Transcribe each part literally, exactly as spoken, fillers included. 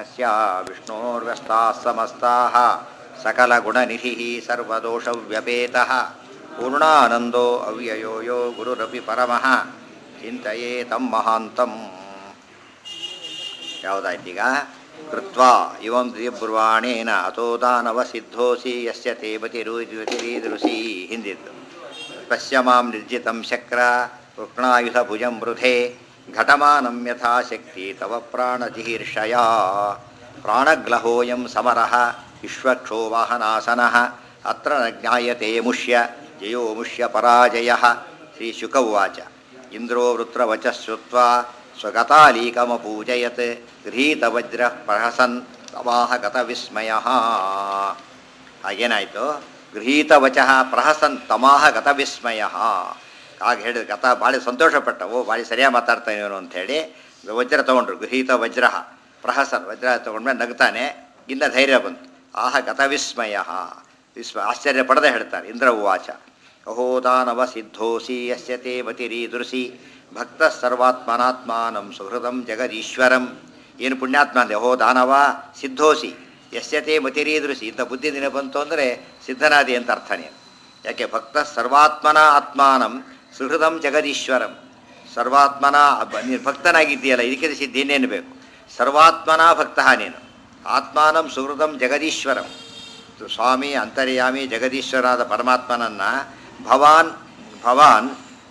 ಕಸ್ಯ ವಿಷ್ಣೋರ್ವ್ಯಸ್ತಾಃ ಸಮಸ್ತಾಃ ಸಕಲಗುಣನಿಧಿಃ ಸರ್ವದೋಷವ್ಯಪೇತಃ ಪೂರ್ಣಾನಂದೋ ಅವ್ಯಯೋ ಯೋ ಗುರುರಪಿ ಪರಮಃ ಚಿಂತೆಯೇ ತಂ ಮಹಾಂತಂ. ಯಾವುದಾಯ್ತೀಗ? ಕೃತ್ವಾ ಇವಂ ದ್ವಿಬ್ರುವಾಣೇನ ಅಥೋ ದಾನವ ಸಿದ್ಧೋಸಿ ಯಸ್ಯ ತೇ ಬತಿರುತಿರೀದೃಶಿ ಹಿಂದಿದ್ದು. ಪಶ್ಯ ಮಾಂ ನಿರ್ಜಿತಂ ಶಕ್ರ ವೃಕ್ಣಾಯುಧ ಭುಜಂ ವೃಧೆ ಘಟಮಾನಂ ಯಥಾ ಶಕ್ತಿ ತವ ಪ್ರಾಣಜಿಹೀರ್ಷಯ. ಪ್ರಾಣಗ್ಲಹೋಯಂ ಸಮರಃ ವಿಶ್ವಕ್ಷೋವಾಹನಾಸನಃ ಅತ್ರ ನ ಜ್ಞಾಯತೆ ಮುಷ್ಯ ಜಯೋ ಮುಷ್ಯ ಪರಾಜಯಃ. ಶ್ರೀಶುಕ ಉವಾಚ. ಇಂದ್ರೋ ವೃತ್ರವಚಃ ಶ್ರುತ್ವಾ ಸ್ವಗತಾಲೀಕಮಪೂಜಯತ್ ಗೃಹೀತವಜ್ರಃ ಪ್ರಹಸನ್ ತಮಾಹ ಗತವಿಸ್ಮಯಃ. ಹಾಗೇನಾಯಿತು? ಗೃಹೀತವಚಃ ಪ್ರಹಸನ್ ತಮಾಹ ಗತವಿಸ್ಮಯಃ. ಆಗ ಹೇಳಿದ ಗತ ಭಾಳ ಸಂತೋಷಪಟ್ಟವು, ಭಾಳ ಸರಿಯಾಗಿ ಮಾತಾಡ್ತಾನೆ ಇವನು ಅಂಥೇಳಿ ವಜ್ರ ತೊಗೊಂಡ್ರು. ಗೃಹೀತ ವಜ್ರ ಪ್ರಹಸನ್ ವಜ್ರ ತೊಗೊಂಡ್ಮೇಲೆ ನಗ್ತಾನೆ. ಇನ್ನು ಧೈರ್ಯ ಬಂತು. ಆಹ ಗತವಿಸ್ಮಯ ವಿಸ್ಮ ಆಶ್ಚರ್ಯ ಪಡೆದೇ ಹೇಳ್ತಾರೆ. ಇಂದ್ರ ಉವಾಚ. ಅಹೋ ದಾನವ ಸಿದ್ಧೋಸಿ ಯಸ್ಯ ತೇ ಮತಿರೀದೃಶಿ ಭಕ್ತ ಸರ್ವಾತ್ಮನಾತ್ಮಾನಂ ಸುಹೃದಂ ಜಗದೀಶ್ವರಂ. ಏನು ಪುಣ್ಯಾತ್ಮ ಅಂದೆ. ಅಹೋ ದಾನವ ಸಿದ್ಧೋಸಿ ಯಸ್ಯ ತೇ ಮತಿರೀದೃಶಿ. ಇಂಥ ಬುದ್ಧಿ ದಿನ ಬಂತು ಅಂದರೆ ಸಿದ್ಧನಾದಿ ಅಂತ ಅರ್ಥ ನೀನು. ಯಾಕೆ? ಭಕ್ತ ಸರ್ವಾತ್ಮನ ಆತ್ಮಾನಂ ಸುಹೃದಂ ಜಗದೀಶ್ವರಂ. ಸರ್ವಾತ್ಮನ ನೀನು ಭಕ್ತನಾಗಿದ್ದೀಯಲ್ಲ, ಇದಕ್ಕೆ ಸಿದ್ಧಿ ಇನ್ನೇನು ಬೇಕು? ಸರ್ವಾತ್ಮನ ಭಕ್ತ ನೀನು. ಆತ್ಮಾನಂ ಸುಹೃದಂ ಜಗದೀಶ್ವರಂ. ಸ್ವಾಮಿ ಅಂತರ್ಯಾಮಿ ಜಗದೀಶ್ವರಾದ ಪರಮಾತ್ಮನನ್ನು ಭವಾನ್ ಭವಾನ್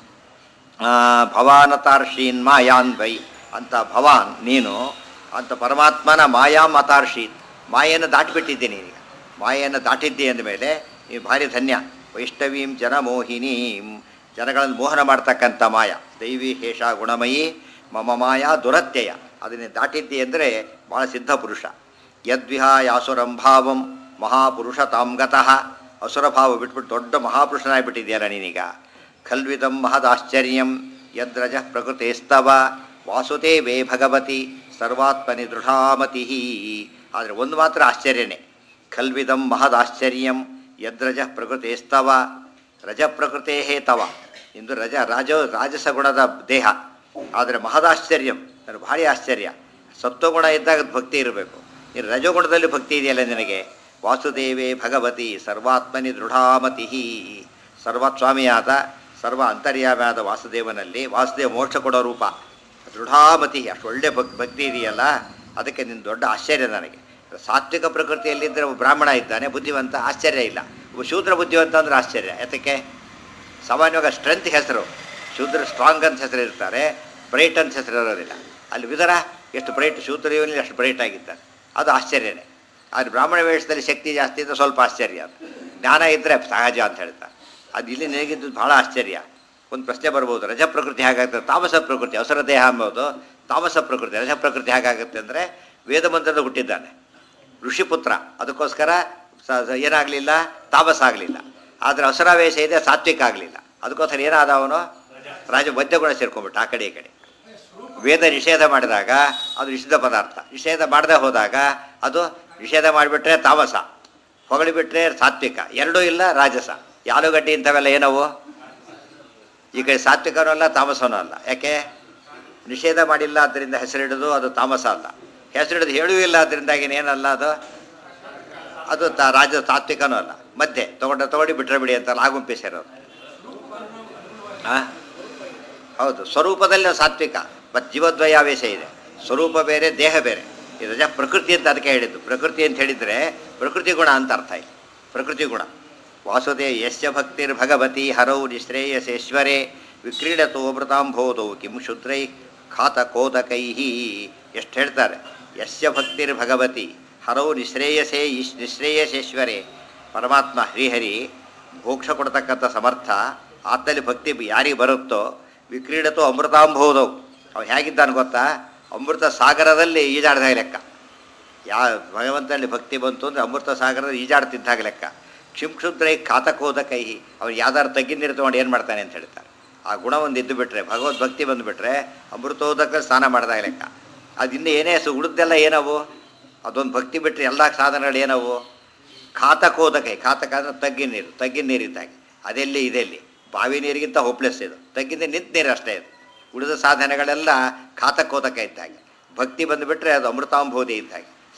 ಭವಾನತಾರ್ಷೀನ್ ಮಾಯಾನ್ ವೈ ಅಂತ ಭವಾನ್ ನೀನು ಅಂತ ಪರಮಾತ್ಮನ ಮಾಯಾಂ ಅತಾರ್ಷೀನ್. ಮಾಯನ್ನು ದಾಟಿಬಿಟ್ಟಿದ್ದೀನಿ ಈಗ. ಮಾಯನ್ನು ದಾಟಿದ್ದಿ ಅಂದಮೇಲೆ ನೀವು ಭಾರಿ ಧನ್ಯ. ವೈಷ್ಣವೀಂ ಜನಮೋಹಿನೀಂ, ಜನಗಳನ್ನು ಮೋಹನ ಮಾಡ್ತಕ್ಕಂಥ ಮಾಯ. ದೈವಿ ಹೇಷ ಗುಣಮಯಿ ಮಮ ಮಾಯಾ ದುರತ್ಯಯ. ಅದನ್ನೇ ದಾಟಿದ್ದಿ ಅಂದರೆ ಭಾಳ ಸಿದ್ಧ ಪುರುಷ. ಯದ್ವಿಹಾಯಾಸುರಂ ಭಾವಂ ಮಹಾಪುರುಷ ತಾಂಗತಃ. ಅಸುರಭಾವ ಬಿಟ್ಬಿಟ್ಟು ದೊಡ್ಡ ಮಹಾಪುರುಷನಾಗಿಬಿಟ್ಟಿದೆಯಲ್ಲ ನೀನೀಗ. ಖಲ್ವಿದಂ ಮಹದಾಶ್ಚರ್ಯಂ ಯದ್ರಜ ಪ್ರಕೃತೇಸ್ತವ ವಾಸುದೇವೇ ಭಗವತಿ ಸರ್ವಾತ್ಮನಿ ದೃಢಾಮತಿ. ಆದರೆ ಒಂದು ಮಾತ್ರ ಆಶ್ಚರ್ಯನೇ. ಖಲ್ವಿದಂ ಮಹದಾಶ್ಚರ್ಯಂ ಯದ್ರಜ ಪ್ರಕೃತೇಸ್ತವ. ರಜ ಪ್ರಕೃತೇ ತವ. ಇಂದು ರಜ ರಾಜ ರಾಜಸ ಗುಣದ ದೇಹ. ಆದರೆ ಮಹದಾಶ್ಚರ್ಯಂ ನನಗೆ ಭಾರಿ ಆಶ್ಚರ್ಯ. ಸತ್ವಗುಣ ಇದ್ದಾಗ ಭಕ್ತಿ ಇರಬೇಕು. ನೀನು ರಜಗುಣದಲ್ಲಿ ಭಕ್ತಿ ಇದೆಯಲ್ಲ ನಿನಗೆ. ವಾಸುದೇವೇ ಭಗವತಿ ಸರ್ವಾತ್ಮನಿ ದೃಢಾಮತಿ. ಸರ್ವಸ್ವಾಮಿಯಾದ ಸರ್ವ ಅಂತರ್ಯಾಮಿಯಾದ ವಾಸುದೇವನಲ್ಲಿ ವಾಸುದೇವ ಮೋಕ್ಷ ಕೊಡೋ ರೂಪ ದೃಢಾಮತಿ. ಅಷ್ಟು ಒಳ್ಳೆ ಭಕ್ ಭಕ್ತಿ ಇದೆಯಲ್ಲ, ಅದಕ್ಕೆ ನಿನ್ನ ದೊಡ್ಡ ಆಶ್ಚರ್ಯ ನನಗೆ. ಸಾತ್ವಿಕ ಪ್ರಕೃತಿಯಲ್ಲಿದ್ದರೆ ಒಬ್ಬ ಬ್ರಾಹ್ಮಣ ಇದ್ದಾನೆ ಬುದ್ಧಿವಂತ, ಆಶ್ಚರ್ಯ ಇಲ್ಲ. ಒಬ್ಬ ಶೂದ್ರ ಬುದ್ಧಿವಂತ ಅಂದರೆ ಆಶ್ಚರ್ಯ. ಯಾತಕ್ಕೆ? ಸಾಮಾನ್ಯವಾಗಿ ಸ್ಟ್ರೆಂತ್ ಹೆಸರು ಶೂದ್ರ ಸ್ಟ್ರಾಂಗ್ ಅಂತ ಹೆಸರು ಇರ್ತಾರೆ, ಬ್ರೈಟ್ ಅಂತ ಹೆಸರು ಇರೋದಿಲ್ಲ. ಅಲ್ಲಿ ವಿದರ ಎಷ್ಟು ಬ್ರೈಟ್, ಶೂದ್ರ ಇವನಲ್ಲಿ ಅಷ್ಟು ಬ್ರೈಟ್ ಆಗಿದ್ದಾರೆ, ಅದು ಆಶ್ಚರ್ಯನೇ. ಆದರೆ ಬ್ರಾಹ್ಮಣ ವೇಷದಲ್ಲಿ ಶಕ್ತಿ ಜಾಸ್ತಿ ಇದ್ದರೆ ಸ್ವಲ್ಪ ಆಶ್ಚರ್ಯ. ಅದು ಜ್ಞಾನ ಇದ್ದರೆ ಸಹಜ ಅಂತ ಹೇಳ್ತಾರೆ. ಅದು ಇಲ್ಲಿ ನನಗಿದ್ದು ಭಾಳ ಆಶ್ಚರ್ಯ. ಒಂದು ಪ್ರಶ್ನೆ ಬರ್ಬೋದು, ರಜ ಪ್ರಕೃತಿ ಹೇಗಾಗ್ತದೆ? ತಾಮಸ ಪ್ರಕೃತಿ ಅವಸರ ದೇಹ ಅಂಬೋದು ತಾಮಸ ಪ್ರಕೃತಿ. ರಜ ಪ್ರಕೃತಿ ಹೇಗಾಗುತ್ತೆ ಅಂದರೆ ವೇದ ಮಂತ್ರದ ಹುಟ್ಟಿದ್ದಾನೆ ಋಷಿಪುತ್ರ, ಅದಕ್ಕೋಸ್ಕರ ಏನಾಗಲಿಲ್ಲ, ತಾಮಸ ಆಗಲಿಲ್ಲ. ಆದರೆ ಅವಸರಾವೇಶ ಇದೆ, ಸಾತ್ವಿಕ ಆಗಲಿಲ್ಲ. ಅದಕ್ಕೋಸ್ಕರ ಏನಾದ ಅವನು ರಾಜ ವೈದ್ಯಗುಣ ಸೇರ್ಕೊಂಡ್ಬಿಟ್ಟು ಆ ಕಡೆ ಈ ಕಡೆ. ವೇದ ನಿಷೇಧ ಮಾಡಿದಾಗ ಅದು ನಿಷಿದ್ಧ ಪದಾರ್ಥ, ನಿಷೇಧ ಮಾಡದೆ ಹೋದಾಗ ಅದು ನಿಷೇಧ ಮಾಡಿಬಿಟ್ರೆ ತಾಮಸ, ಹೊಗಳಿಬಿಟ್ರೆ ಸಾತ್ವಿಕ. ಎರಡೂ ಇಲ್ಲ, ರಾಜಸ. ಆಲೂಗಡ್ಡೆ ಇಂಥವೆಲ್ಲ ಏನವು? ಈ ಕಡೆ ಸಾತ್ವಿಕನೂ ಅಲ್ಲ, ತಾಮಸನೂ ಅಲ್ಲ. ಯಾಕೆ? ನಿಷೇಧ ಮಾಡಿಲ್ಲ, ಅದರಿಂದ ಹೆಸರಿಡೋದು ಅದು ತಾಮಸ ಅಲ್ಲ. ಹೆಸರಿಡೋದು ಹೇಳೂ ಇಲ್ಲ, ಅದರಿಂದಾಗಿನ ಏನಲ್ಲ ಅದು ಅದು ತ ರಾಜ ಸಾತ್ವಿಕನೂ ಅಲ್ಲ. ಮಧ್ಯೆ ತೊಗೊಂಡ ತೊಗೊಂಡು ಬಿಟ್ಟರೆ ಬಿಡಿ ಅಂತಲ್ಲ, ಆಗುಂಪಿ ಸೇರೋದು. ಹಾಂ ಹೌದು, ಸ್ವರೂಪದಲ್ಲಿ ಸಾತ್ವಿಕ ಮತ್ತು ಜೀವದ್ವಯಾವೇಶ ಇದೆ. ಸ್ವರೂಪ ಬೇರೆ, ದೇಹ ಬೇರೆ. ಈ ರಜ ಪ್ರಕೃತಿ ಅಂತ ಅದಕ್ಕೆ ಹೇಳಿದ್ದು. ಪ್ರಕೃತಿ ಅಂತ ಹೇಳಿದರೆ ಪ್ರಕೃತಿ ಗುಣ ಅಂತ ಅರ್ಥ ಇದೆ. ಪ್ರಕೃತಿ ಗುಣ. ವಾಸುದೇವ ಯಸ್ಯ ಭಕ್ತಿರ್ ಭಗವತಿ ಹರೌ ನಿಶ್ರೇಯಸೇಶ್ವರೇ ವಿಕ್ರೀಡತೋ ಅಮೃತಾಂಬೋಧೌ ಕಿಂ ಶುದ್ರೈ ಖಾತಕೋದಕೈ. ಎಷ್ಟು ಹೇಳ್ತಾರೆ. ಯಸ್ಯ ಭಕ್ತಿರ್ ಭಗವತಿ ಹರೌ ನಿಶ್ರೇಯಸೇ ಇಶ್ ನಿಶ್ರೇಯಸೇಶ್ವರೇ. ಪರಮಾತ್ಮ ಹರಿಹರಿ ಮೋಕ್ಷ ಕೊಡ್ತಕ್ಕಂಥ ಸಮರ್ಥ. ಆತಲ್ಲಿ ಭಕ್ತಿ ಯಾರಿಗೆ ಬರುತ್ತೋ ವಿಕ್ರೀಡತೋ ಅಮೃತಾಂಬೋಧೌ. ಅವು ಹೇಗಿದ್ದಾನೆ ಗೊತ್ತಾ? ಅಮೃತ ಸಾಗರದಲ್ಲಿ ಈಜಾಡ್ದಾಗ ಲೆಕ್ಕ. ಯಾ ಭಗವಂತನಲ್ಲಿ ಭಕ್ತಿ ಬಂತು ಅಂದರೆ ಅಮೃತ ಸಾಗರದಲ್ಲಿ ಈಜಾಡ್ತಿದ್ದಾಗ ಲೆಕ್ಕ. ಕ್ಷಿಂಕ್ಷುದ್ರೈ ಖಾತಕೋದಕೈ. ಅವ್ನು ಯಾವ್ದಾರು ತಗ್ಗಿ ನೀರು ತೊಗೊಂಡು ಏನು ಮಾಡ್ತಾನೆ ಅಂತ ಹೇಳ್ತಾರೆ. ಆ ಗುಣ ಒಂದು ಇದ್ದು ಬಿಟ್ಟರೆ, ಭಗವದ್ಭಕ್ತಿ ಬಂದುಬಿಟ್ರೆ ಅಮೃತೋದಕ ಸ್ನಾನ ಮಾಡಿದಾಗ ಲೆಕ್ಕ. ಅದು ಇನ್ನೂ ಏನೇ ಸು ಉಳಿದೆಲ್ಲ ಏನವು? ಅದೊಂದು ಭಕ್ತಿ ಬಿಟ್ಟರೆ ಎಲ್ಲ ಸಾಧನಗಳು ಏನವು? ಖಾತಕೋದಕೈ. ಖಾತಕ ಅಂದರೆ ತಗ್ಗಿನ ನೀರು, ತಗ್ಗಿನ ನೀರಿದ್ದಾಗೆ. ಅದೆಲ್ಲಿ ಇದೆಲ್ಲಿ ಬಾವಿ ನೀರಿಗಿಂತ ಹೋಪ್ಲೆಸ್ ಇದು. ತಗ್ಗಿನ ನಿಂತ ನೀರು ಅಷ್ಟೇ ಇದು. ಉಳಿದ ಸಾಧನೆಗಳೆಲ್ಲ ಖಾತಕೋದಕ ಇದ್ದಾಗೆ. ಭಕ್ತಿ ಬಂದುಬಿಟ್ರೆ ಅದು ಅಮೃತಾಂಬೋಧಿ ಇದ್ದಾಗೆ.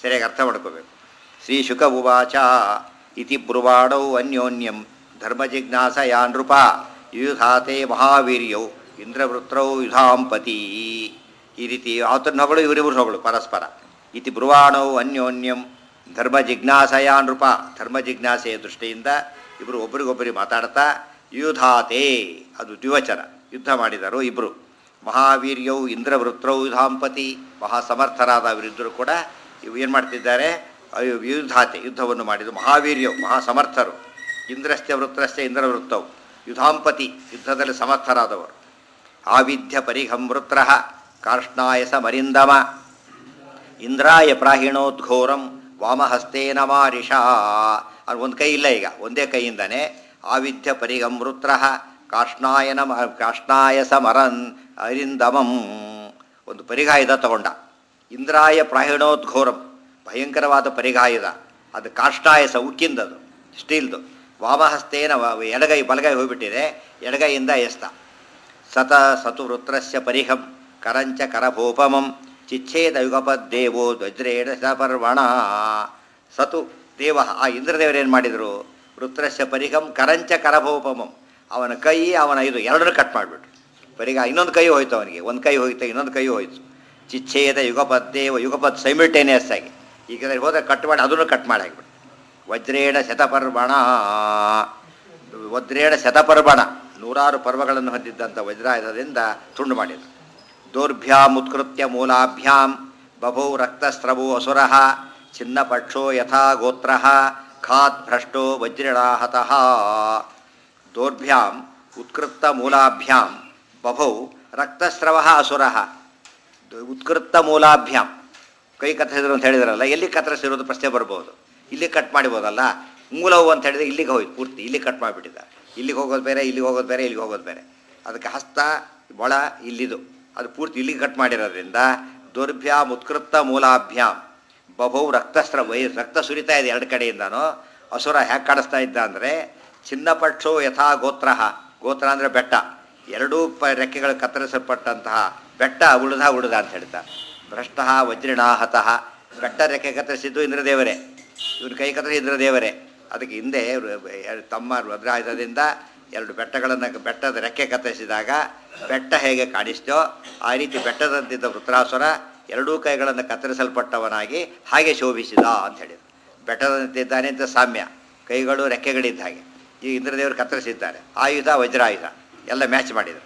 ಸರಿಯಾಗಿ ಅರ್ಥ ಮಾಡ್ಕೋಬೇಕು. ಶ್ರೀ ಶುಕ ಉವಾಚ ಇತಿ ಬ್ರುವಾಣೌ ಅನ್ಯೋನ್ಯಂ ಧರ್ಮ ಜಿಜ್ಞಾಸಯಾ ನೃಪ ಯುಧಾತೆ ಮಹಾವೀರ್ಯೌ ಇಂದ್ರವೃತ್ರೌ ಯುಧಾಂಪತಿ. ಈ ರೀತಿ ಆತನ ಹೊಗಳು ಇವರಿಬ್ಬರು ಹೊಗಳು ಪರಸ್ಪರ. ಇತಿ ಬ್ರುವಾಣೌ ಅನ್ಯೋನ್ಯಂ ಧರ್ಮ ಜಿಜ್ಞಾಸಯಾ ನೃಪ, ಧರ್ಮ ಜಿಜ್ಞಾಸೆಯ ದೃಷ್ಟಿಯಿಂದ ಇಬ್ಬರು ಒಬ್ಬರಿಗೊಬ್ಬರಿಗೆ ಮಾತಾಡ್ತಾ ಯುಧಾತೆ, ಅದು ದ್ವಿವಚನ, ಯುದ್ಧ ಮಾಡಿದರು ಇಬ್ಬರು. ಮಹಾವೀರ್ಯೌ ಇಂದ್ರವೃತ್ರೌ ಯುಧಾಂಪತಿ, ಮಹಾಸಮರ್ಥರಾದ ಅವರಿದ್ದರು ಕೂಡ ಇವು ಏನು ಮಾಡ್ತಿದ್ದಾರೆ, ಯುಧಾತೆ ಯುದ್ಧವನ್ನು ಮಾಡಿದರು. ಮಹಾವೀರ್ಯವು ಮಹಾಸಮರ್ಥರು, ಇಂದ್ರಸ್ಯ ವೃತ್ರಸ್ಯ ಇಂದ್ರವೃತ್ತವು ಯುಧಾಂಪತಿ ಯುದ್ಧದಲ್ಲಿ ಸಮರ್ಥರಾದವರು. ಆವಿಧ್ಯ ಪರಿಘಂ ವೃತ್ರ ಕಾರ್ಷ್ಣಾಯಸ ಮರಿಂದಮ ಇಂದ್ರಾಯ ಪ್ರಾಹಿಣೋದ್ಘೋರಂ ವಾಮಹಸ್ತೇನ ಮಾರಿಷಾ. ಅದು ಒಂದು ಕೈ ಇಲ್ಲ, ಈಗ ಒಂದೇ ಕೈಯಿಂದನೇ ಆವಿಧ್ಯ ಪರಿಘಂ ವೃತ್ರ ಕಾರ್ಷ್ಣಾಯನ ಕಾರ್ಷ್ಣಾಯಸ ಮರನ್ ಅರಿಂದಮಂ, ಒಂದು ಪರಿಗಾಯುಧ ತಗೊಂಡ. ಇಂದ್ರಾಯ ಪ್ರಾಹಿಣೋದ್ಘೋರಂ, ಭಯಂಕರವಾದ ಪರಿಗಾಯುಧ, ಅದು ಕಾಷ್ಟಾಯಸ ಉಕ್ಕಿಂದದು, ಸ್ಟೀಲ್ದು. ವಾಮಹಸ್ತೇನ, ಎಡಗೈ ಬಲಗೈ ಹೋಗ್ಬಿಟ್ಟಿದೆ, ಎಡಗೈಯಿಂದ ಎಸ್ತ. ಸತ ಸತು ವೃತ್ರಸ್ಯ ಪರಿಹಂ ಕರಂಚ ಕರಭೋಪಮಂ ಚಿಚ್ಛೇದ ಯುಗಪದ್ದೇವೋ ವಜ್ರೇಣ ಸಪರ್ವಣ. ಸತು ದೇವ, ಆ ಇಂದ್ರದೇವರೇನು ಮಾಡಿದರು, ವೃತ್ರಸ್ಯ ಪರಿಹಂ ಕರಂಚ ಕರಭೋಪಮಂ, ಅವನ ಕೈ ಅವನ ಇದು ಎರಡನ್ನೂ ಕಟ್ ಮಾಡಿಬಿಟ್ರು. ಪರಿಗ ಇನ್ನೊಂದು ಕೈ ಹೋಯ್ತು ಅವನಿಗೆ, ಒಂದು ಕೈ ಹೋಯ್ತು, ಇನ್ನೊಂದು ಕೈ ಹೋಯ್ತು. ಚಿಚ್ಛೇದ ಯುಗಪದ್ದೇವ, ಯುಗಪದ್ ಸೈಮಿಲ್ಟೇನಿಯಸ್ ಆಗಿ, ಈಗ ಹೋದರೆ ಕಟ್ ಮಾಡಿ ಅದನ್ನು ಕಟ್ ಮಾಡಿ ಹಾಕಿಬಿಟ್ಟು. ವಜ್ರೇಣ ಶತಪರ್ವಣ, ವಜ್ರೇಣ ಶತಪರ್ವಣ, ನೂರಾರು ಪರ್ವಗಳನ್ನು ಹೊಂದಿದ್ದಂಥ ವಜ್ರಾಯುಧದಿಂದ ತುಂಡು ಮಾಡಿದರು. ದೌರ್ಭ್ಯಾಂ ಉತ್ಕೃತ್ಯ ಮೂಲಾಭ್ಯಾಂ ಬಭೌ ರಕ್ತಸ್ರವೋ ಅಸುರಃ ಚಿನ್ನಪಕ್ಷೋ ಯಥಾ ಗೋತ್ರಃ ಖಾತ್ ಭ್ರಷ್ಟೋ ವಜ್ರಿಣಾಹತಃ. ದೌರ್ಭ್ಯಾಂ ಉತ್ಕೃತ ಮೂಲಾಭ್ಯಾಂ ಬಭೌ ರಕ್ತಸ್ರವಃ ಅಸುರಃ. ಉತ್ಕೃತ ಮೂಲಾಭ್ಯಾಂ, ಕೈ ಕತ್ತರಿಸಿದ್ರು ಅಂತ ಹೇಳಿದ್ರಲ್ಲ, ಎಲ್ಲಿ ಕತ್ತರಿಸಿರೋದು ಪ್ರಶ್ನೆ ಬರ್ಬೋದು. ಇಲ್ಲಿ ಕಟ್ ಮಾಡಿಬೋದಲ್ಲ, ಮೂಲವು ಅಂತ ಹೇಳಿದ್ರೆ ಇಲ್ಲಿಗೆ ಹೋಯ್ತು ಪೂರ್ತಿ, ಇಲ್ಲಿ ಕಟ್ ಮಾಡಿಬಿಟ್ಟಿದ್ದ. ಇಲ್ಲಿಗೆ ಹೋಗೋದು ಬೇರೆ, ಇಲ್ಲಿಗೆ ಹೋಗೋದು ಬೇರೆ, ಇಲ್ಲಿಗೆ ಹೋಗೋದು ಬೇರೆ. ಅದಕ್ಕೆ ಹಸ್ತ ಮೊಳ ಇಲ್ಲಿದು, ಅದು ಪೂರ್ತಿ ಇಲ್ಲಿಗೆ ಕಟ್ ಮಾಡಿರೋದ್ರಿಂದ ದೌರ್ಭ್ಯಾಂ ಉತ್ಕೃತ ಮೂಲಾಭ್ಯಾಂ ಬಭೌ ರಕ್ತಸ್ರ, ವೈ ರಕ್ತ ಸುರಿತಾ ಇದೆ ಎರಡು ಕಡೆಯಿಂದನೂ. ಅಸುರ ಹ್ಯಾಕೆ ಕಾಣಿಸ್ತಾ ಇದ್ದ ಅಂದರೆ ಚಿನ್ನಪಕ್ಷೋ ಯಥಾ ಗೋತ್ರ, ಗೋತ್ರ ಅಂದರೆ ಬೆಟ್ಟ, ಎರಡೂ ಪ ರೆಕ್ಕೆಗಳು ಕತ್ತರಿಸಲ್ಪಟ್ಟಂತಹ ಬೆಟ್ಟ ಉಳಿದ ಉಳಿದ ಅಂತ ಹೇಳ್ತಾರೆ. ಭ್ರಷ್ಟ ವಜ್ರಿಣಾಹತಃ, ಬೆಟ್ಟ ರೆಕ್ಕೆ ಕತ್ತರಿಸಿದ್ದು ಇಂದ್ರದೇವರೇ, ಇವನು ಕೈ ಕತ್ತರಿಸಿ ಇಂದ್ರದೇವರೇ. ಅದಕ್ಕೆ ಹಿಂದೆ ತಮ್ಮ ವಜ್ರಾಯುಧದಿಂದ ಎರಡು ಬೆಟ್ಟಗಳನ್ನು, ಬೆಟ್ಟದ ರೆಕ್ಕೆ ಕತ್ತರಿಸಿದಾಗ ಬೆಟ್ಟ ಹೇಗೆ ಕಾಣಿಸ್ತೋ ಆ ರೀತಿ ಬೆಟ್ಟದಂತಿದ್ದ ವೃತ್ರಾಸುರ ಎರಡೂ ಕೈಗಳನ್ನು ಕತ್ತರಿಸಲ್ಪಟ್ಟವನಾಗಿ ಹಾಗೆ ಶೋಭಿಸಿದ ಅಂತ ಹೇಳಿದರು. ಬೆಟ್ಟದಂತಿದ್ದಾನೆ ಅಂತ ಸಾಮ್ಯ, ಕೈಗಳು ರೆಕ್ಕೆಗಳಿದ್ದ ಹಾಗೆ. ಈ ಇಂದ್ರದೇವರು ಕತ್ತರಿಸಿದ್ದಾರೆ, ಆಯುಧ ವಜ್ರಾಯುಧ ಎಲ್ಲ ಮ್ಯಾಚ್ ಮಾಡಿದರು.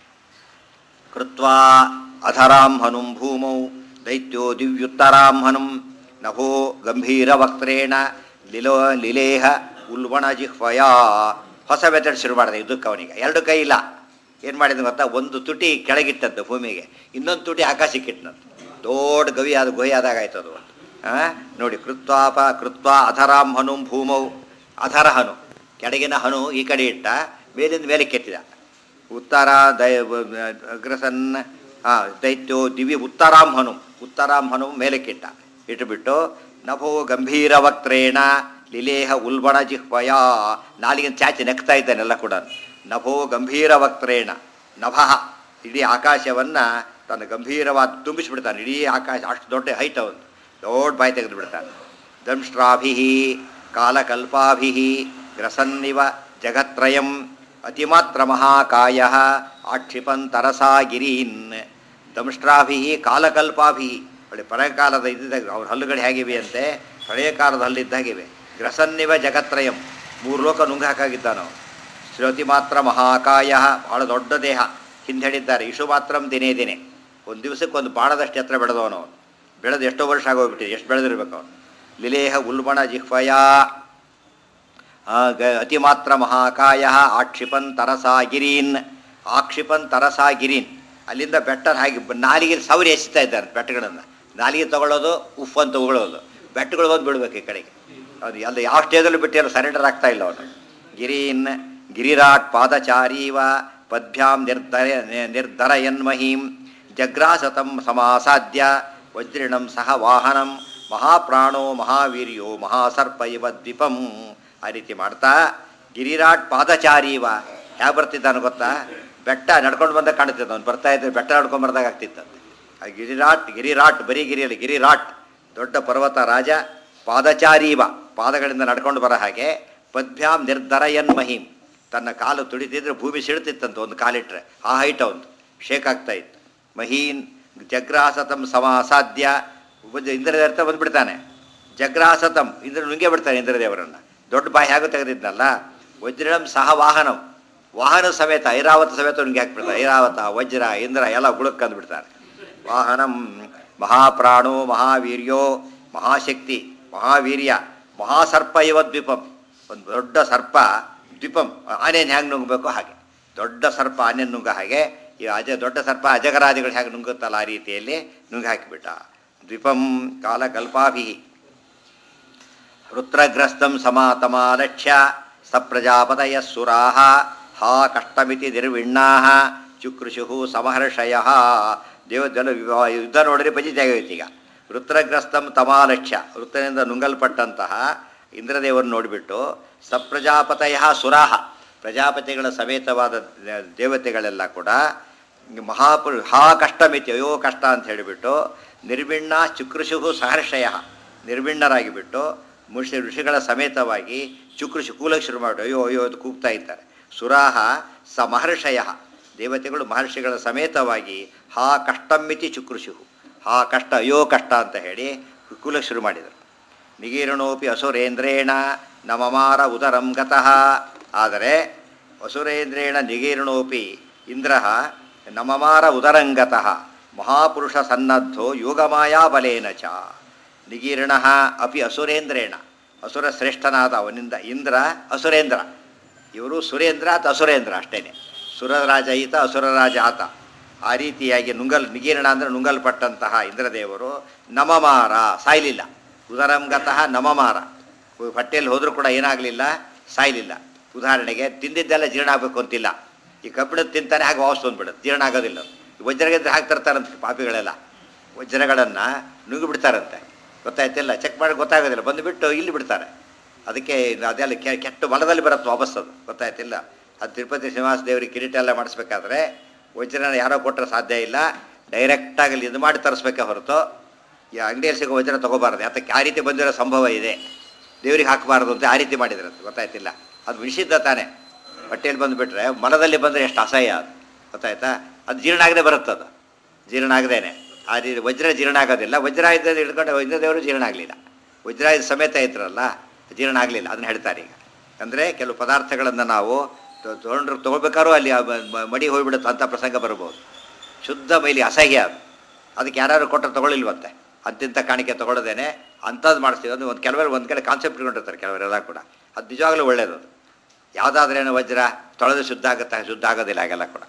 ಕೃತ್ವಾ ಅಧರಾಂ ಹನುಂ ಭೂಮೌ ದೈತ್ಯೋ ದಿವ್ಯುತ್ತರಾಂ ಹನುಂ ನಭೋ ಗಂಭೀರ ವಕ್ತ್ರೇಣ ಲಿಲೋ ಲಿಲೇಹ ಉಲ್ವಣ ಜಿಹ್ವಯ. ಹೊಸ ಮೆಥಡ್ ಶುರು ಮಾಡಿದೆ ಯುದ್ಧಕ್ಕೆ. ಅವನಿಗೆ ಎರಡು ಕೈ ಇಲ್ಲ, ಏನು ಮಾಡಿದ ಗೊತ್ತಾ, ಒಂದು ತುಟಿ ಕೆಳಗಿಟ್ಟದ್ದು ಭೂಮಿಗೆ, ಇನ್ನೊಂದು ತುಟಿ ಆಕಾಶಕ್ಕಿಟ್ಟನಂತೆ. ದೊಡ್ಡ ಗವಿ ಆದ ಗುಹೆ ಆದಾಗ ಆಯ್ತು ಅದು ಒಂದು. ನೋಡಿ, ಕೃತ್ವಾಪ ಕೃತ್ವಾ ಅಧರಾಂ ಹನುಂ ಭೂಮೌ, ಅಧರ ಹನು ಕೆಳಗಿನ ಹನು ಈ ಕಡೆ ಇಟ್ಟ, ಮೇಲಿಂದ ಮೇಲೆ ಕೆತ್ತಿದ. ಉತ್ತರ ದೈ ಅಗ್ರಸನ್ ಹಾಂ ದೈತ್ಯೋ ದಿವ್ಯ ಉತ್ತರಾಂ ಹನು, ಉತ್ತರಾಂ ಹನು ಮೇಲಕ್ಕಿಟ್ಟ, ಇಟ್ಟುಬಿಟ್ಟು ನಭೋ ಗಂಭೀರ ವಕ್ತ್ರೇಣ ಲಿಲೇಹ ಉಲ್ಬಣ ಜಿಹ್ವಯ, ನಾಲಿಗಿನ ಚಾಚಿ ನೆಕ್ತಾ ಇದ್ದಾನೆಲ್ಲ ಕೂಡ. ನಭೋ ಗಂಭೀರ ವಕ್ತ್ರೇಣ, ನಭಃ ಇಡೀ ಆಕಾಶವನ್ನು ತನ್ನ ಗಂಭೀರವಾದ ತುಂಬಿಸಿಬಿಡ್ತಾನೆ. ಇಡೀ ಆಕಾಶ ಅಷ್ಟು ದೊಡ್ಡ ಹೈಟ್ ಅವನು, ದೊಡ್ಡ ಬಾಯಿ ತೆಗೆದು ಬಿಡ್ತಾನೆ. ದಂಷ್ಟ್ರಾಭಿ ಕಾಲಕಲ್ಪಾಭಿ ಗ್ರಸನ್ನಿವ ಜಗತ್ರಯಂ ಅತಿಮಾತ್ರ ಮಹಾಕಾಯ ಆಕ್ಷಿಪನ್ ತರಸಾ ಗಿರೀನ್. ದಂಷ್ಟ್ರಾಭಿ ಕಾಲಕಲ್ಪಾಭಿ, ಒಳ್ಳೆ ಪರಕಾಲದ ಇದ್ದಾಗ ಅವ್ರ ಹಲ್ಲುಗಳು ಹೇಗಿವೆ ಅಂತೆ, ಹಳೆಯ ಕಾಲದ ಹಲ್ಲಿದ್ದಾಗಿವೆ. ಗ್ರಸನ್ನಿವ ಜಗತ್ರಯಂ, ಮೂರು ಲೋಕ ನುಂಗ ಹಾಕಾಗಿದ್ದಾನವು. ಶ್ರೋತಿ ಮಾತ್ರ ಮಹಾಕಾಯ, ಭಾಳ ದೊಡ್ಡ ದೇಹ. ಹಿಂದೆ ಹೇಳಿದ್ದಾರೆ ಇಶು ಮಾತ್ರಂ ದಿನೇ ದಿನೇ, ಒಂದು ದಿವಸಕ್ಕೆ ಒಂದು ಬಾಣದಷ್ಟು ಎತ್ತರ ಬೆಳೆದವನು ಅವನು. ಬೆಳೆದು ಎಷ್ಟೋ ವರ್ಷ ಆಗೋಗ್ಬಿಟ್ಟಿದೆ, ಎಷ್ಟು ಬೆಳೆದಿರ್ಬೇಕು ಅವನು. ಲಿಲೇಹ ಉಲ್ಬಣ ಜಿಹ್ವಯ ಗ ಅತಿಮಾತ್ರ ಮಹಾಕಾಯ ಆಕ್ಷಿಪನ್ ತರಸಾ ಗಿರೀನ್. ಆಕ್ಷಿಪನ್ ತರಸಾ ಗಿರೀನ್, ಅಲ್ಲಿಂದ ಬೆಟ್ಟದ ಹಾಗೆ ನಾಲಿಗೆ ಸವರಿ ಎಸಿತಾ ಇದ್ದಾರೆ ಬೆಟ್ಟಗಳನ್ನು. ನಾಲಿಗೆ ತಗೊಳ್ಳೋದು, ಉಫ್ ಅಂತ ಉಗಳೋದು, ಬೆಟ್ಟಗಳು ಬಂದು ಬಿಡ್ಬೇಕು ಈ ಕಡೆಗೆ. ಅದು ಎಲ್ಲ ಯಾವ ಸ್ಟೇಜಲ್ಲೂ ಬಿಟ್ಟಿಲ್ಲ, ಸರೆಂಡರ್ ಆಗ್ತಾ ಇಲ್ಲ ಅವನು. ಗಿರೀನ್ ಗಿರಿರಾಟ್ ಪಾದಚಾರೀವ ಪದ್ಭ್ಯಾಂ ನಿರ್ಧರ ನಿರ್ಧರಯನ್ಮಹೀಂ ಜಗ್ರಾಸತಂ ಸಮಾಸಾದ್ಯ ವಜ್ರಿಣಂ ಸಹ ವಾಹನಂ ಮಹಾಪ್ರಾಣೋ ಮಹಾವೀರ್ಯೋ ಮಹಾಸರ್ಪ ಇವ ದ್ವೀಪಂ. ಆ ರೀತಿ ಮಾಡ್ತಾ ಗಿರಿರಾಟ್ ಪಾದಚಾರೀವ, ಹೇಗೆ ಬರ್ತಿದ್ದಾನು ಗೊತ್ತಾ, ಬೆಟ್ಟ ನಡ್ಕೊಂಡು ಬಂದಾಗ ಕಾಣ್ತಿದ್ದ. ಅವ್ನು ಬರ್ತಾ ಇದ್ದರೆ ಬೆಟ್ಟ ನಡ್ಕೊಂಡು ಬರ್ದಾಗ ಆಗ್ತಿತ್ತಂತೆ. ಆ ಗಿರಿರಾಟ್ ಗಿರಿರಾಟ್ ಬರೀ ಗಿರಿಯಲ್ಲಿ ಗಿರಿರಾಟ್ ದೊಡ್ಡ ಪರ್ವತ ರಾಜ ಪಾದಚಾರೀವ ಪಾದಗಳಿಂದ ನಡ್ಕೊಂಡು ಬರೋ ಹಾಗೆ ಪದ್ಭ್ಯಾಂ ನಿರ್ಧರಯನ್ ಮಹಿಂ ತನ್ನ ಕಾಲು ತುಡಿತಿದ್ರೆ ಭೂಮಿ ಸಿಡ್ತಿತ್ತಂತ ಒಂದು ಕಾಲಿಟ್ರೆ ಆ ಹೈಟ್ ಒಂದು ಶೇಕ್ ಆಗ್ತಾ ಇತ್ತು. ಮಹೀನ್ ಜಗ್ರಾಸತಂ ಸಮಾಸಾಧ್ಯ ಇಂದ್ರದೇವರ ಬಂದುಬಿಡ್ತಾನೆ. ಜಗ್ರಾಸತಂ ಇಂದ್ರ ನುಂಗೇ ಬಿಡ್ತಾನೆ ಇಂದ್ರದೇವರನ್ನು. ದೊಡ್ಡ ಬಾಯಿ ಹೇಗೂ ತೆಗೆದಿದ್ನಲ್ಲ. ವಜ್ರಂ ಸಹ ವಾಹನಂ ವಾಹನ ಸಮೇತ ಐರಾವತ ಸಮೇತ ನುಂಗಿ ಹಾಕ್ಬಿಡ್ತಾರೆ. ಐರಾವತ ವಜ್ರ ಇಂದ್ರ ಎಲ್ಲ ಗುಳಕ್ಕಂದು ಬಿಡ್ತಾರೆ. ವಾಹನಂ ಮಹಾಪ್ರಾಣೋ ಮಹಾವೀರ್ಯೋ ಮಹಾಶಕ್ತಿ ಮಹಾವೀರ್ಯ ಮಹಾಸರ್ಪ ಇವ ದ್ವೀಪಂ ಒಂದು ದೊಡ್ಡ ಸರ್ಪ ದ್ವೀಪಂ ಆನೆಯನ್ನು ಹೇಗೆ ನುಂಗಬೇಕು ಹಾಗೆ ದೊಡ್ಡ ಸರ್ಪ ಆನೆಯನ್ನು ನುಂಗ ಹಾಗೆ ಈ ಅಜ ದೊಡ್ಡ ಸರ್ಪ ಅಜಗರಾದಿಗಳು ಹೇಗೆ ನುಂಗುತ್ತಲ್ಲ ಆ ರೀತಿಯಲ್ಲಿ ನುಂಗಿ ಹಾಕಿಬಿಟ್ಟ. ದ್ವೀಪಂ ಕಾಲಕಲ್ಪಾಭಿ ವೃತ್ರಗ್ರಸ್ತಂ ಸಮಾತಮಾಲಕ್ಷ್ಯ ಸಪ್ರಜಾಪತಯ ಸುರಾಹ ಹಾ ಕಷ್ಟಮಿತಿ ನಿರ್ವಿಣ್ಣಾಹ ಚುಕೃಷು ಸಮಹರ್ಷಯ. ದೇವದಲ್ಲ ಯುದ್ಧ ನೋಡಿದ್ರೆ ಬಜಿತಾಗೋಯ್ತು. ಈಗ ವೃತ್ರಗ್ರಸ್ತಂ ತಮಾಲಕ್ಷ್ಯ ವೃತ್ತನಿಂದ ನುಂಗಲ್ಪಟ್ಟಂತಹ ಇಂದ್ರದೇವರನ್ನು ನೋಡಿಬಿಟ್ಟು ಸಪ್ರಜಾಪತಯ ಸುರಾಹ ಪ್ರಜಾಪತಿಗಳ ಸಮೇತವಾದ ದೇವತೆಗಳೆಲ್ಲ ಕೂಡ ಮಹಾಪುರು ಹಾ ಕಷ್ಟಮಿತಿ ಅಯ್ಯೋ ಕಷ್ಟ ಅಂತ ಹೇಳಿಬಿಟ್ಟು ನಿರ್ವಿಣ್ಣ ಚುಕೃಷು ಸಹರ್ಷಯ ನಿರ್ವಿಣ್ಣರಾಗಿಬಿಟ್ಟು ಮುಷಿ ಋಷಿಗಳ ಸಮೇತವಾಗಿ ಚುಕೃಷು ಕೂಲಕ್ಕೆ ಶುರು ಮಾಡಿ ಅಯ್ಯೋ ಅಯ್ಯೋ ಅದು ಕೂಗ್ತಾ ಇದ್ದಾರೆ. ಸುರಾಹ ಸ ಮಹರ್ಷಯ ದೇವತೆಗಳು ಮಹರ್ಷಿಗಳ ಸಮೇತವಾಗಿ ಹಾ ಕಷ್ಟಮಿತಿ ಚುಕೃಷು ಹಾ ಕಷ್ಟ ಅಯ್ಯೋ ಕಷ್ಟ ಅಂತ ಹೇಳಿ ಕೂಲಕ್ಕೆ ಶುರು ಮಾಡಿದರು. ನಿಗೀರ್ಣೋಪಿ ಅಸುರೇಂದ್ರೇಣ ನಮಮಾರ ಉದರಂ ಗತಃ. ಆದರೆ ಅಸುರೇಂದ್ರೇಣ ನಿಗೀರ್ಣೋಪಿ ಇಂದ್ರ ನಮಮಾರ ಉದರಂಗತಃ ಮಹಾಪುರುಷ ಸನ್ನದ್ಧೋ ಯೋಗಮಾಯಾ ಬಲೇನ ಚ. ನಿಗೀರ್ಣ ಅಪಿ ಅಸುರೇಂದ್ರೇಣ ಅಸುರ ಶ್ರೇಷ್ಠನಾದ ಅವನಿಂದ ಇಂದ್ರ ಅಸುರೇಂದ್ರ ಇವರು ಸುರೇಂದ್ರ ಅಥವಾ ಅಸುರೇಂದ್ರ ಅಷ್ಟೇ. ಸುರರಾಜ ಈತ ಅಸುರರಾಜ ಆತ. ಆ ರೀತಿಯಾಗಿ ನುಂಗಲ್ ನಿಗೀರ್ಣ ಅಂದರೆ ನುಂಗಲ್ಪಟ್ಟಂತಹ ಇಂದ್ರದೇವರು ನಮಮಾರ ಸಾಯಲಿಲ್ಲ. ಉದರಂಗತಃ ನಮಮಾರ ಹೊಟ್ಟೆಯಲ್ಲಿ ಹೋದರೂ ಕೂಡ ಏನಾಗಲಿಲ್ಲ ಸಾಯಲಿಲ್ಲ. ಉದಾಹರಣೆಗೆ ತಿಂದಿದ್ದೆಲ್ಲ ಜೀರ್ಣ ಆಗಬೇಕು ಅಂತಿಲ್ಲ. ಈ ಕಬ್ಬಿಣದ ತಿಂತಾನೆ ಹಾಗೆ ವಾಪಸ್ ಬಂದುಬಿಡುತ್ತೆ, ಜೀರ್ಣ ಆಗೋದಿಲ್ಲ. ವಜ್ರಗೆದ್ರೆ ಹಾಕಿ ತರ್ತಾರಂತೆ ಪಾಪಿಗಳೆಲ್ಲ ವಜ್ರಗಳನ್ನು ನುಂಗಿ ಬಿಡ್ತಾರಂತೆ. ಗೊತ್ತಾಯ್ತಿಲ್ಲ, ಚೆಕ್ ಮಾಡಿ ಗೊತ್ತಾಗೋದಿಲ್ಲ, ಬಂದುಬಿಟ್ಟು ಇಲ್ಲಿ ಬಿಡ್ತಾರೆ. ಅದಕ್ಕೆ ಅದೆಲ್ಲ ಕೆಟ್ಟು ಮಲದಲ್ಲಿ ಬರುತ್ತೆ ವಾಪಸ್ ಅದು. ಗೊತ್ತಾಯ್ತಿಲ್ಲ. ಅದು ತಿರುಪತಿ ಶ್ರೀನಿವಾಸ ದೇವರಿಗೆ ಕಿರೀಟ ಎಲ್ಲ ಮಾಡಿಸ್ಬೇಕಾದ್ರೆ ವಜ್ರನ ಯಾರೋ ಕೊಟ್ಟರೆ ಸಾಧ್ಯ ಇಲ್ಲ, ಡೈರೆಕ್ಟಾಗಿ ಇದು ಮಾಡಿ ತರಿಸ್ಬೇಕೆ ಹೊರತು ಈ ಅಂಗಡಿಯಲ್ಲಿ ಸಿಗೋ ವಜ್ರ ತೊಗೋಬಾರ್ದು. ಯಾತಕ್ಕೆ ಆ ರೀತಿ ಬಂದಿರೋ ಸಂಭವ ಇದೆ, ದೇವ್ರಿಗೆ ಹಾಕಬಾರ್ದು ಅಂತ ಆ ರೀತಿ ಮಾಡಿದ್ರೆ ಅಂತ ಗೊತ್ತಾಯ್ತಿಲ್ಲ. ಅದು ನಿಷಿದ್ಧ ತಾನೇ. ಹೊಟ್ಟೆಯಲ್ಲಿ ಬಂದುಬಿಟ್ರೆ ಮಲದಲ್ಲಿ ಬಂದರೆ ಎಷ್ಟು ಅಸಹ್ಯ ಅದು. ಗೊತ್ತಾಯ್ತಾ. ಅದು ಜೀರ್ಣ ಆಗದೆ ಬರುತ್ತದು, ಜೀರ್ಣ ಆಗದೇನೆ. ಆ ರೀತಿ ವಜ್ರ ಜೀರ್ಣ ಆಗೋದಿಲ್ಲ. ವಜ್ರ ಇದ್ದ ಹಿಡ್ಕೊಂಡು ಇಂದ್ರದೇವರು ಜೀರ್ಣ ಆಗಲಿಲ್ಲ. ವಜ್ರ ಸಮೇತ ಇದ್ರಲ್ಲ ಜೀರ್ಣ ಆಗಲಿಲ್ಲ. ಅದನ್ನು ಹೇಳ್ತಾರೆ. ಈಗ ಅಂದರೆ ಕೆಲವು ಪದಾರ್ಥಗಳನ್ನು ನಾವು ತೊಗೊಂಡ್ರೆ ತೊಗೊಳ್ಬೇಕಾದ್ರೂ ಅಲ್ಲಿ ಮಡಿ ಹೋಗಿಬಿಡುತ್ತೆ ಅಂಥ ಪ್ರಸಂಗ ಬರ್ಬೋದು. ಶುದ್ಧ ಮೈಲಿ ಅಸಹ್ಯ ಅದು. ಅದಕ್ಕೆ ಯಾರು ಕೊಟ್ಟರೆ ತೊಗೊಳ್ಳಿಲ್ವಂತೆ. ಅಂತಿಂಥ ಕಾಣಿಕೆ ತೊಗೊಳ್ಳೋದೇನೆ ಅಂಥದ್ದು ಮಾಡಿಸ್ತೀವಿ. ಅದು ಒಂದು ಕೆಲವರು ಒಂದು ಕಡೆ ಕಾನ್ಸೆಪ್ಟ್ ಇಟ್ಕೊಂಡಿರ್ತಾರೆ ಕೆಲವರೆಲ್ಲ ಕೂಡ. ಅದು ನಿಜವಾಗ್ಲೂ ಒಳ್ಳೆಯದು. ಅದು ಯಾವುದಾದ್ರೇನು ವಜ್ರ ತೊಳೆದು ಶುದ್ಧ ಆಗುತ್ತಾ? ಶುದ್ಧ ಆಗೋದಿಲ್ಲ ಹಾಗೆಲ್ಲ ಕೂಡ.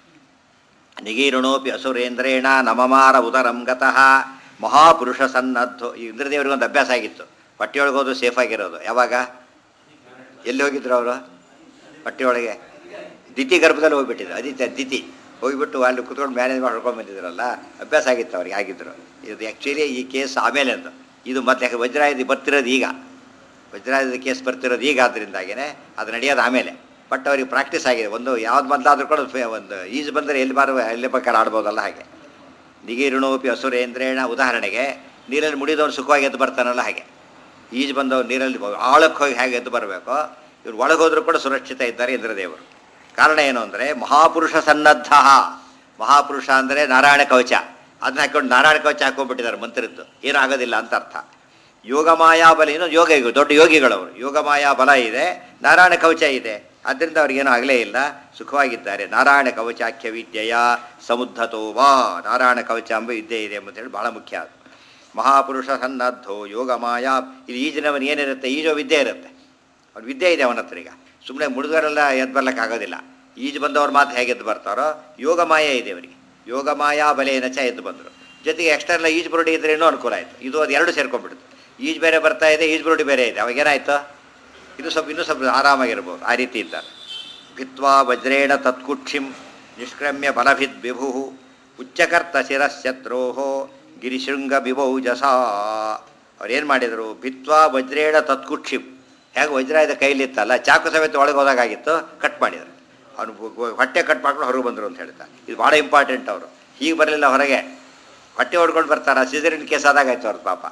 ನಿಗೀರ್ಣೋಪಿ ಅಸುರೇಂದ್ರೇಣ ನಮಮಾರ ಉದರಂ ಗತಃ ಮಹಾಪುರುಷ ಸನ್ನದ್ಧೋ. ಈ ಇಂದ್ರದೇವರಿಗೊಂದು ಅಭ್ಯಾಸ ಆಗಿತ್ತು, ಹೊಟ್ಟೆಯೊಳಗೆ ಹೋದು ಸೇಫಾಗಿರೋದು. ಯಾವಾಗ ಎಲ್ಲಿ ಹೋಗಿದ್ರು ಅವರು? ಹೊಟ್ಟೆಯೊಳಗೆ ದಿತಿ ಗರ್ಭದಲ್ಲಿ ಹೋಗಿಬಿಟ್ಟಿದ್ರು. ಅದಿತಿ ದಿತಿ ಹೋಗಿಬಿಟ್ಟು ಅಲ್ಲಿ ಕುತ್ಕೊಂಡು ಮ್ಯಾನೇಜ್ ಮಾಡ್ಕೊಂಡು ಬಂದಿದ್ರಲ್ಲ, ಅಭ್ಯಾಸ ಆಗಿತ್ತು ಅವ್ರಿಗೆ. ಆಗಿದ್ರು. ಇದು ಆ್ಯಕ್ಚುಲಿ ಈ ಕೇಸ್ ಆಮೇಲೆ ಅಂದು ಇದು ಮತ್ತೆ ವಜ್ರಾಯುಧ ಬರ್ತಿರೋದು ಈಗ. ವಜ್ರಾಯುಧ ಕೇಸ್ ಬರ್ತಿರೋದು ಈಗ. ಆದ್ದರಿಂದಾಗೇ ಅದು ನಡೆಯೋದು ಆಮೇಲೆ. ಬಟ್ ಅವ್ರಿಗೆ ಪ್ರಾಕ್ಟೀಸ್ ಆಗಿದೆ. ಒಂದು ಯಾವ್ದು ಮೊದಲಾದ್ರೂ ಕೂಡ ಒಂದು ಈಜು ಬಂದರೆ ಎಲ್ಲಿ ಬಾರ ಎಲ್ಲಿ ಬೇಕಾದ್ರೆ ಆಡ್ಬೋದಲ್ಲ ಹಾಗೆ. ನಿಗೀರ್ಣೋಪಿ ಅಸುರೇಂದ್ರೇಣ ಉದಾಹರಣೆಗೆ ನೀರಲ್ಲಿ ಮುಡಿದವನು ಸುಖವಾಗಿ ಎದ್ದು ಬರ್ತಾನಲ್ಲ ಹಾಗೆ. ಈಜು ಬಂದವ್ರು ನೀರಲ್ಲಿ ಆಳಕ್ಕೆ ಹೋಗಿ ಹೇಗೆ ಎದ್ದು ಬರಬೇಕೋ ಇವ್ರು ಒಳಗೆ ಹೋದರೂ ಕೂಡ ಸುರಕ್ಷಿತ ಇದ್ದಾರೆ ಇಂದ್ರದೇವರು. ಕಾರಣ ಏನು ಅಂದರೆ ಮಹಾಪುರುಷ ಸನ್ನದ್ಧ. ಮಹಾಪುರುಷ ಅಂದರೆ ನಾರಾಯಣ ಕವಚ. ಅದನ್ನ ಹಾಕೊಂಡು ನಾರಾಯಣ ಕವಚ ಹಾಕೊಂಡ್ಬಿಟ್ಟಿದ್ದಾರೆ ಮಂತ್ರದ್ದು, ಏನೂ ಆಗೋದಿಲ್ಲ ಅಂತ ಅರ್ಥ. ಯೋಗಮಾಯಾ ಬಲ ಏನು ಯೋಗ ಈಗ ದೊಡ್ಡ ಯೋಗಿಗಳವರು. ಯೋಗಮಾಯಾ ಬಲ ಇದೆ, ನಾರಾಯಣ ಕವಚ ಇದೆ. ಆದ್ದರಿಂದ ಅವ್ರಿಗೇನೂ ಆಗಲೇ ಇಲ್ಲ, ಸುಖವಾಗಿದ್ದಾರೆ. ನಾರಾಯಣ ಕವಚಾಖ್ಯ ವಿದ್ಯೆಯ ಸಮುದ್ಧತೋ ವಾ. ನಾರಾಯಣ ಕವಚ ಎಂಬ ವಿದ್ಯೆ ಇದೆ ಎಂಬುದೇಳಿ ಭಾಳ ಮುಖ್ಯ. ಅದು ಮಹಾಪುರುಷ ಸನ್ನದ್ಧೋ ಯೋಗಮಾಯಾ. ಇಲ್ಲಿ ಈಜಿನವನು ಏನಿರುತ್ತೆ? ಈಜೋ ವಿದ್ಯೆ ಇರುತ್ತೆ. ಅವ್ನ ವಿದ್ಯೆ ಇದೆ ಅವನ ಹತ್ರ. ಈಗ ಸುಮ್ಮನೆ ಮುಡಿದವರೆಲ್ಲ ಎದ್ದು ಬರ್ಲಿಕ್ಕಾಗೋದಿಲ್ಲ. ಈಜು ಬಂದವ್ರ ಮಾತು ಹೇಗೆ ಎದ್ದು ಬರ್ತಾರೋ ಯೋಗಮಾಯ ಇದೆ ಅವರಿಗೆ. ಯೋಗಮಾಯಾ ಬಲೇನ ಚ ಎದ್ದು ಬಂದರು. ಜೊತೆಗೆ ಎಕ್ಸ್ಟರ್ನಲ್ ಈಜು ಬುರುಡಿ ಇದ್ರೆ ಇನ್ನೂ ಅನುಕೂಲ ಆಯಿತು. ಇದು ಅದು ಎರಡು ಸೇರ್ಕೊಂಡ್ಬಿಡ್ತು. ಈಜು ಬೇರೆ ಬರ್ತಾ ಇದೆ, ಈಜು ಬುರುಡಿ ಬೇರೆ ಇದೆ. ಅವಾಗೇನಾಯಿತು? ಇದು ಸ್ವಲ್ಪ ಇನ್ನೂ ಸ್ವಲ್ಪ ಆರಾಮಾಗಿರ್ಬೋದು. ಆ ರೀತಿ ಇದ್ದಾರೆ. ಭಿತ್ವಾ ವಜ್ರೇಣ ತತ್ಕುಕ್ಷಿಂ ನಿಷ್ಕ್ರಮ್ಯ ಬಲಭಿದ್ ವಿಭು ಉಚ್ಚಕರ್ತ ಶಿರಶತ್ರೋಹೋ ಗಿರಿಶೃಂಗ ಬಿಭೌಜಸ. ಅವ್ರೇನು ಮಾಡಿದರು? ಭಿತ್ವಾ ವಜ್ರೇಣ ತತ್ಕುಕ್ಷಿಂ. ಹೇಗೆ ವಜ್ರ ಇದೆ ಕೈಲಿತ್ತಲ್ಲ, ಚಾಕು ಸಮೇತ ಒಳಗೆ ಹೋದಾಗಿತ್ತು, ಕಟ್ ಮಾಡಿದರು. ಅವನು ಹೊಟ್ಟೆ ಕಟ್ ಮಾಡ್ಕೊಂಡು ಹೊರಗೆ ಬಂದರು ಅಂತ ಹೇಳ್ತಾರೆ. ಇದು ಭಾಳ ಇಂಪಾರ್ಟೆಂಟ್. ಅವರು ಹೀಗೆ ಬರಲಿಲ್ಲ, ಹೊರಗೆ ಹೊಟ್ಟೆ ಹೊಡ್ಕೊಂಡು ಬರ್ತಾರೆ. ಸಿಸರಿನ್ ಕೇಸ್ ಆದಾಗಾಯ್ತು ಅವ್ರದ್ದು ಪಾಪ.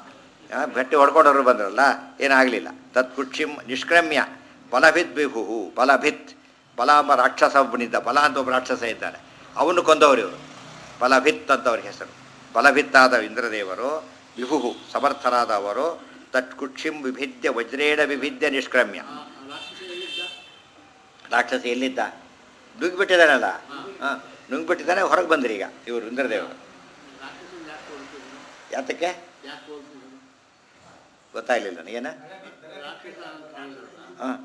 ಗಟ್ಟಿ ಹೊಡ್ಕೊಂಡವ್ರು ಬಂದ್ರಲ್ಲ ಏನಾಗಲಿಲ್ಲ. ತತ್ ಕುಕ್ಷಿಂ ನಿಷ್ಕ್ರಮ್ಯ ಬಲಭಿತ್ ಬಿಹು ಬಲಭಿತ್ ಬಲ ಎಂಬ ರಾಕ್ಷಸ ಒಬ್ಬನಿದ್ದ, ಬಲ ಅಂತ ಒಬ್ಬ ರಾಕ್ಷಸ ಇದ್ದಾನೆ, ಅವನು ಕೊಂದವರು ಇವರು. ಬಲಭಿತ್ ಅಂತ ಅವ್ರ ಹೆಸರು. ಬಲಭಿತ್ತಾದ ಇಂದ್ರದೇವರು ವಿಭು ಸಮರ್ಥರಾದವರು ತತ್ ಕುಕ್ಷಿಂ ವಿಭಿದ್ಯ ವಜ್ರೇಣ ವಿಭಿದ್ಯ ನಿಷ್ಕ್ರಮ್ಯ. ರಾಕ್ಷಸ ಎಲ್ಲಿದ್ದ? ನುಗ್ಗಿಬಿಟ್ಟಿದ್ದಾನಲ್ಲ, ಹಾಂ ನುಗ್ಗಿಬಿಟ್ಟಿದ್ದಾನೆ, ಹೊರಗೆ ಬಂದ್ರಿ ಈಗ ಇವರು ಇಂದ್ರದೇವರು. ಯಾತಕ್ಕೆ ಗೊತ್ತಾಗಲಿಲ್ಲ ನನಗೇನ? ಹಾಂ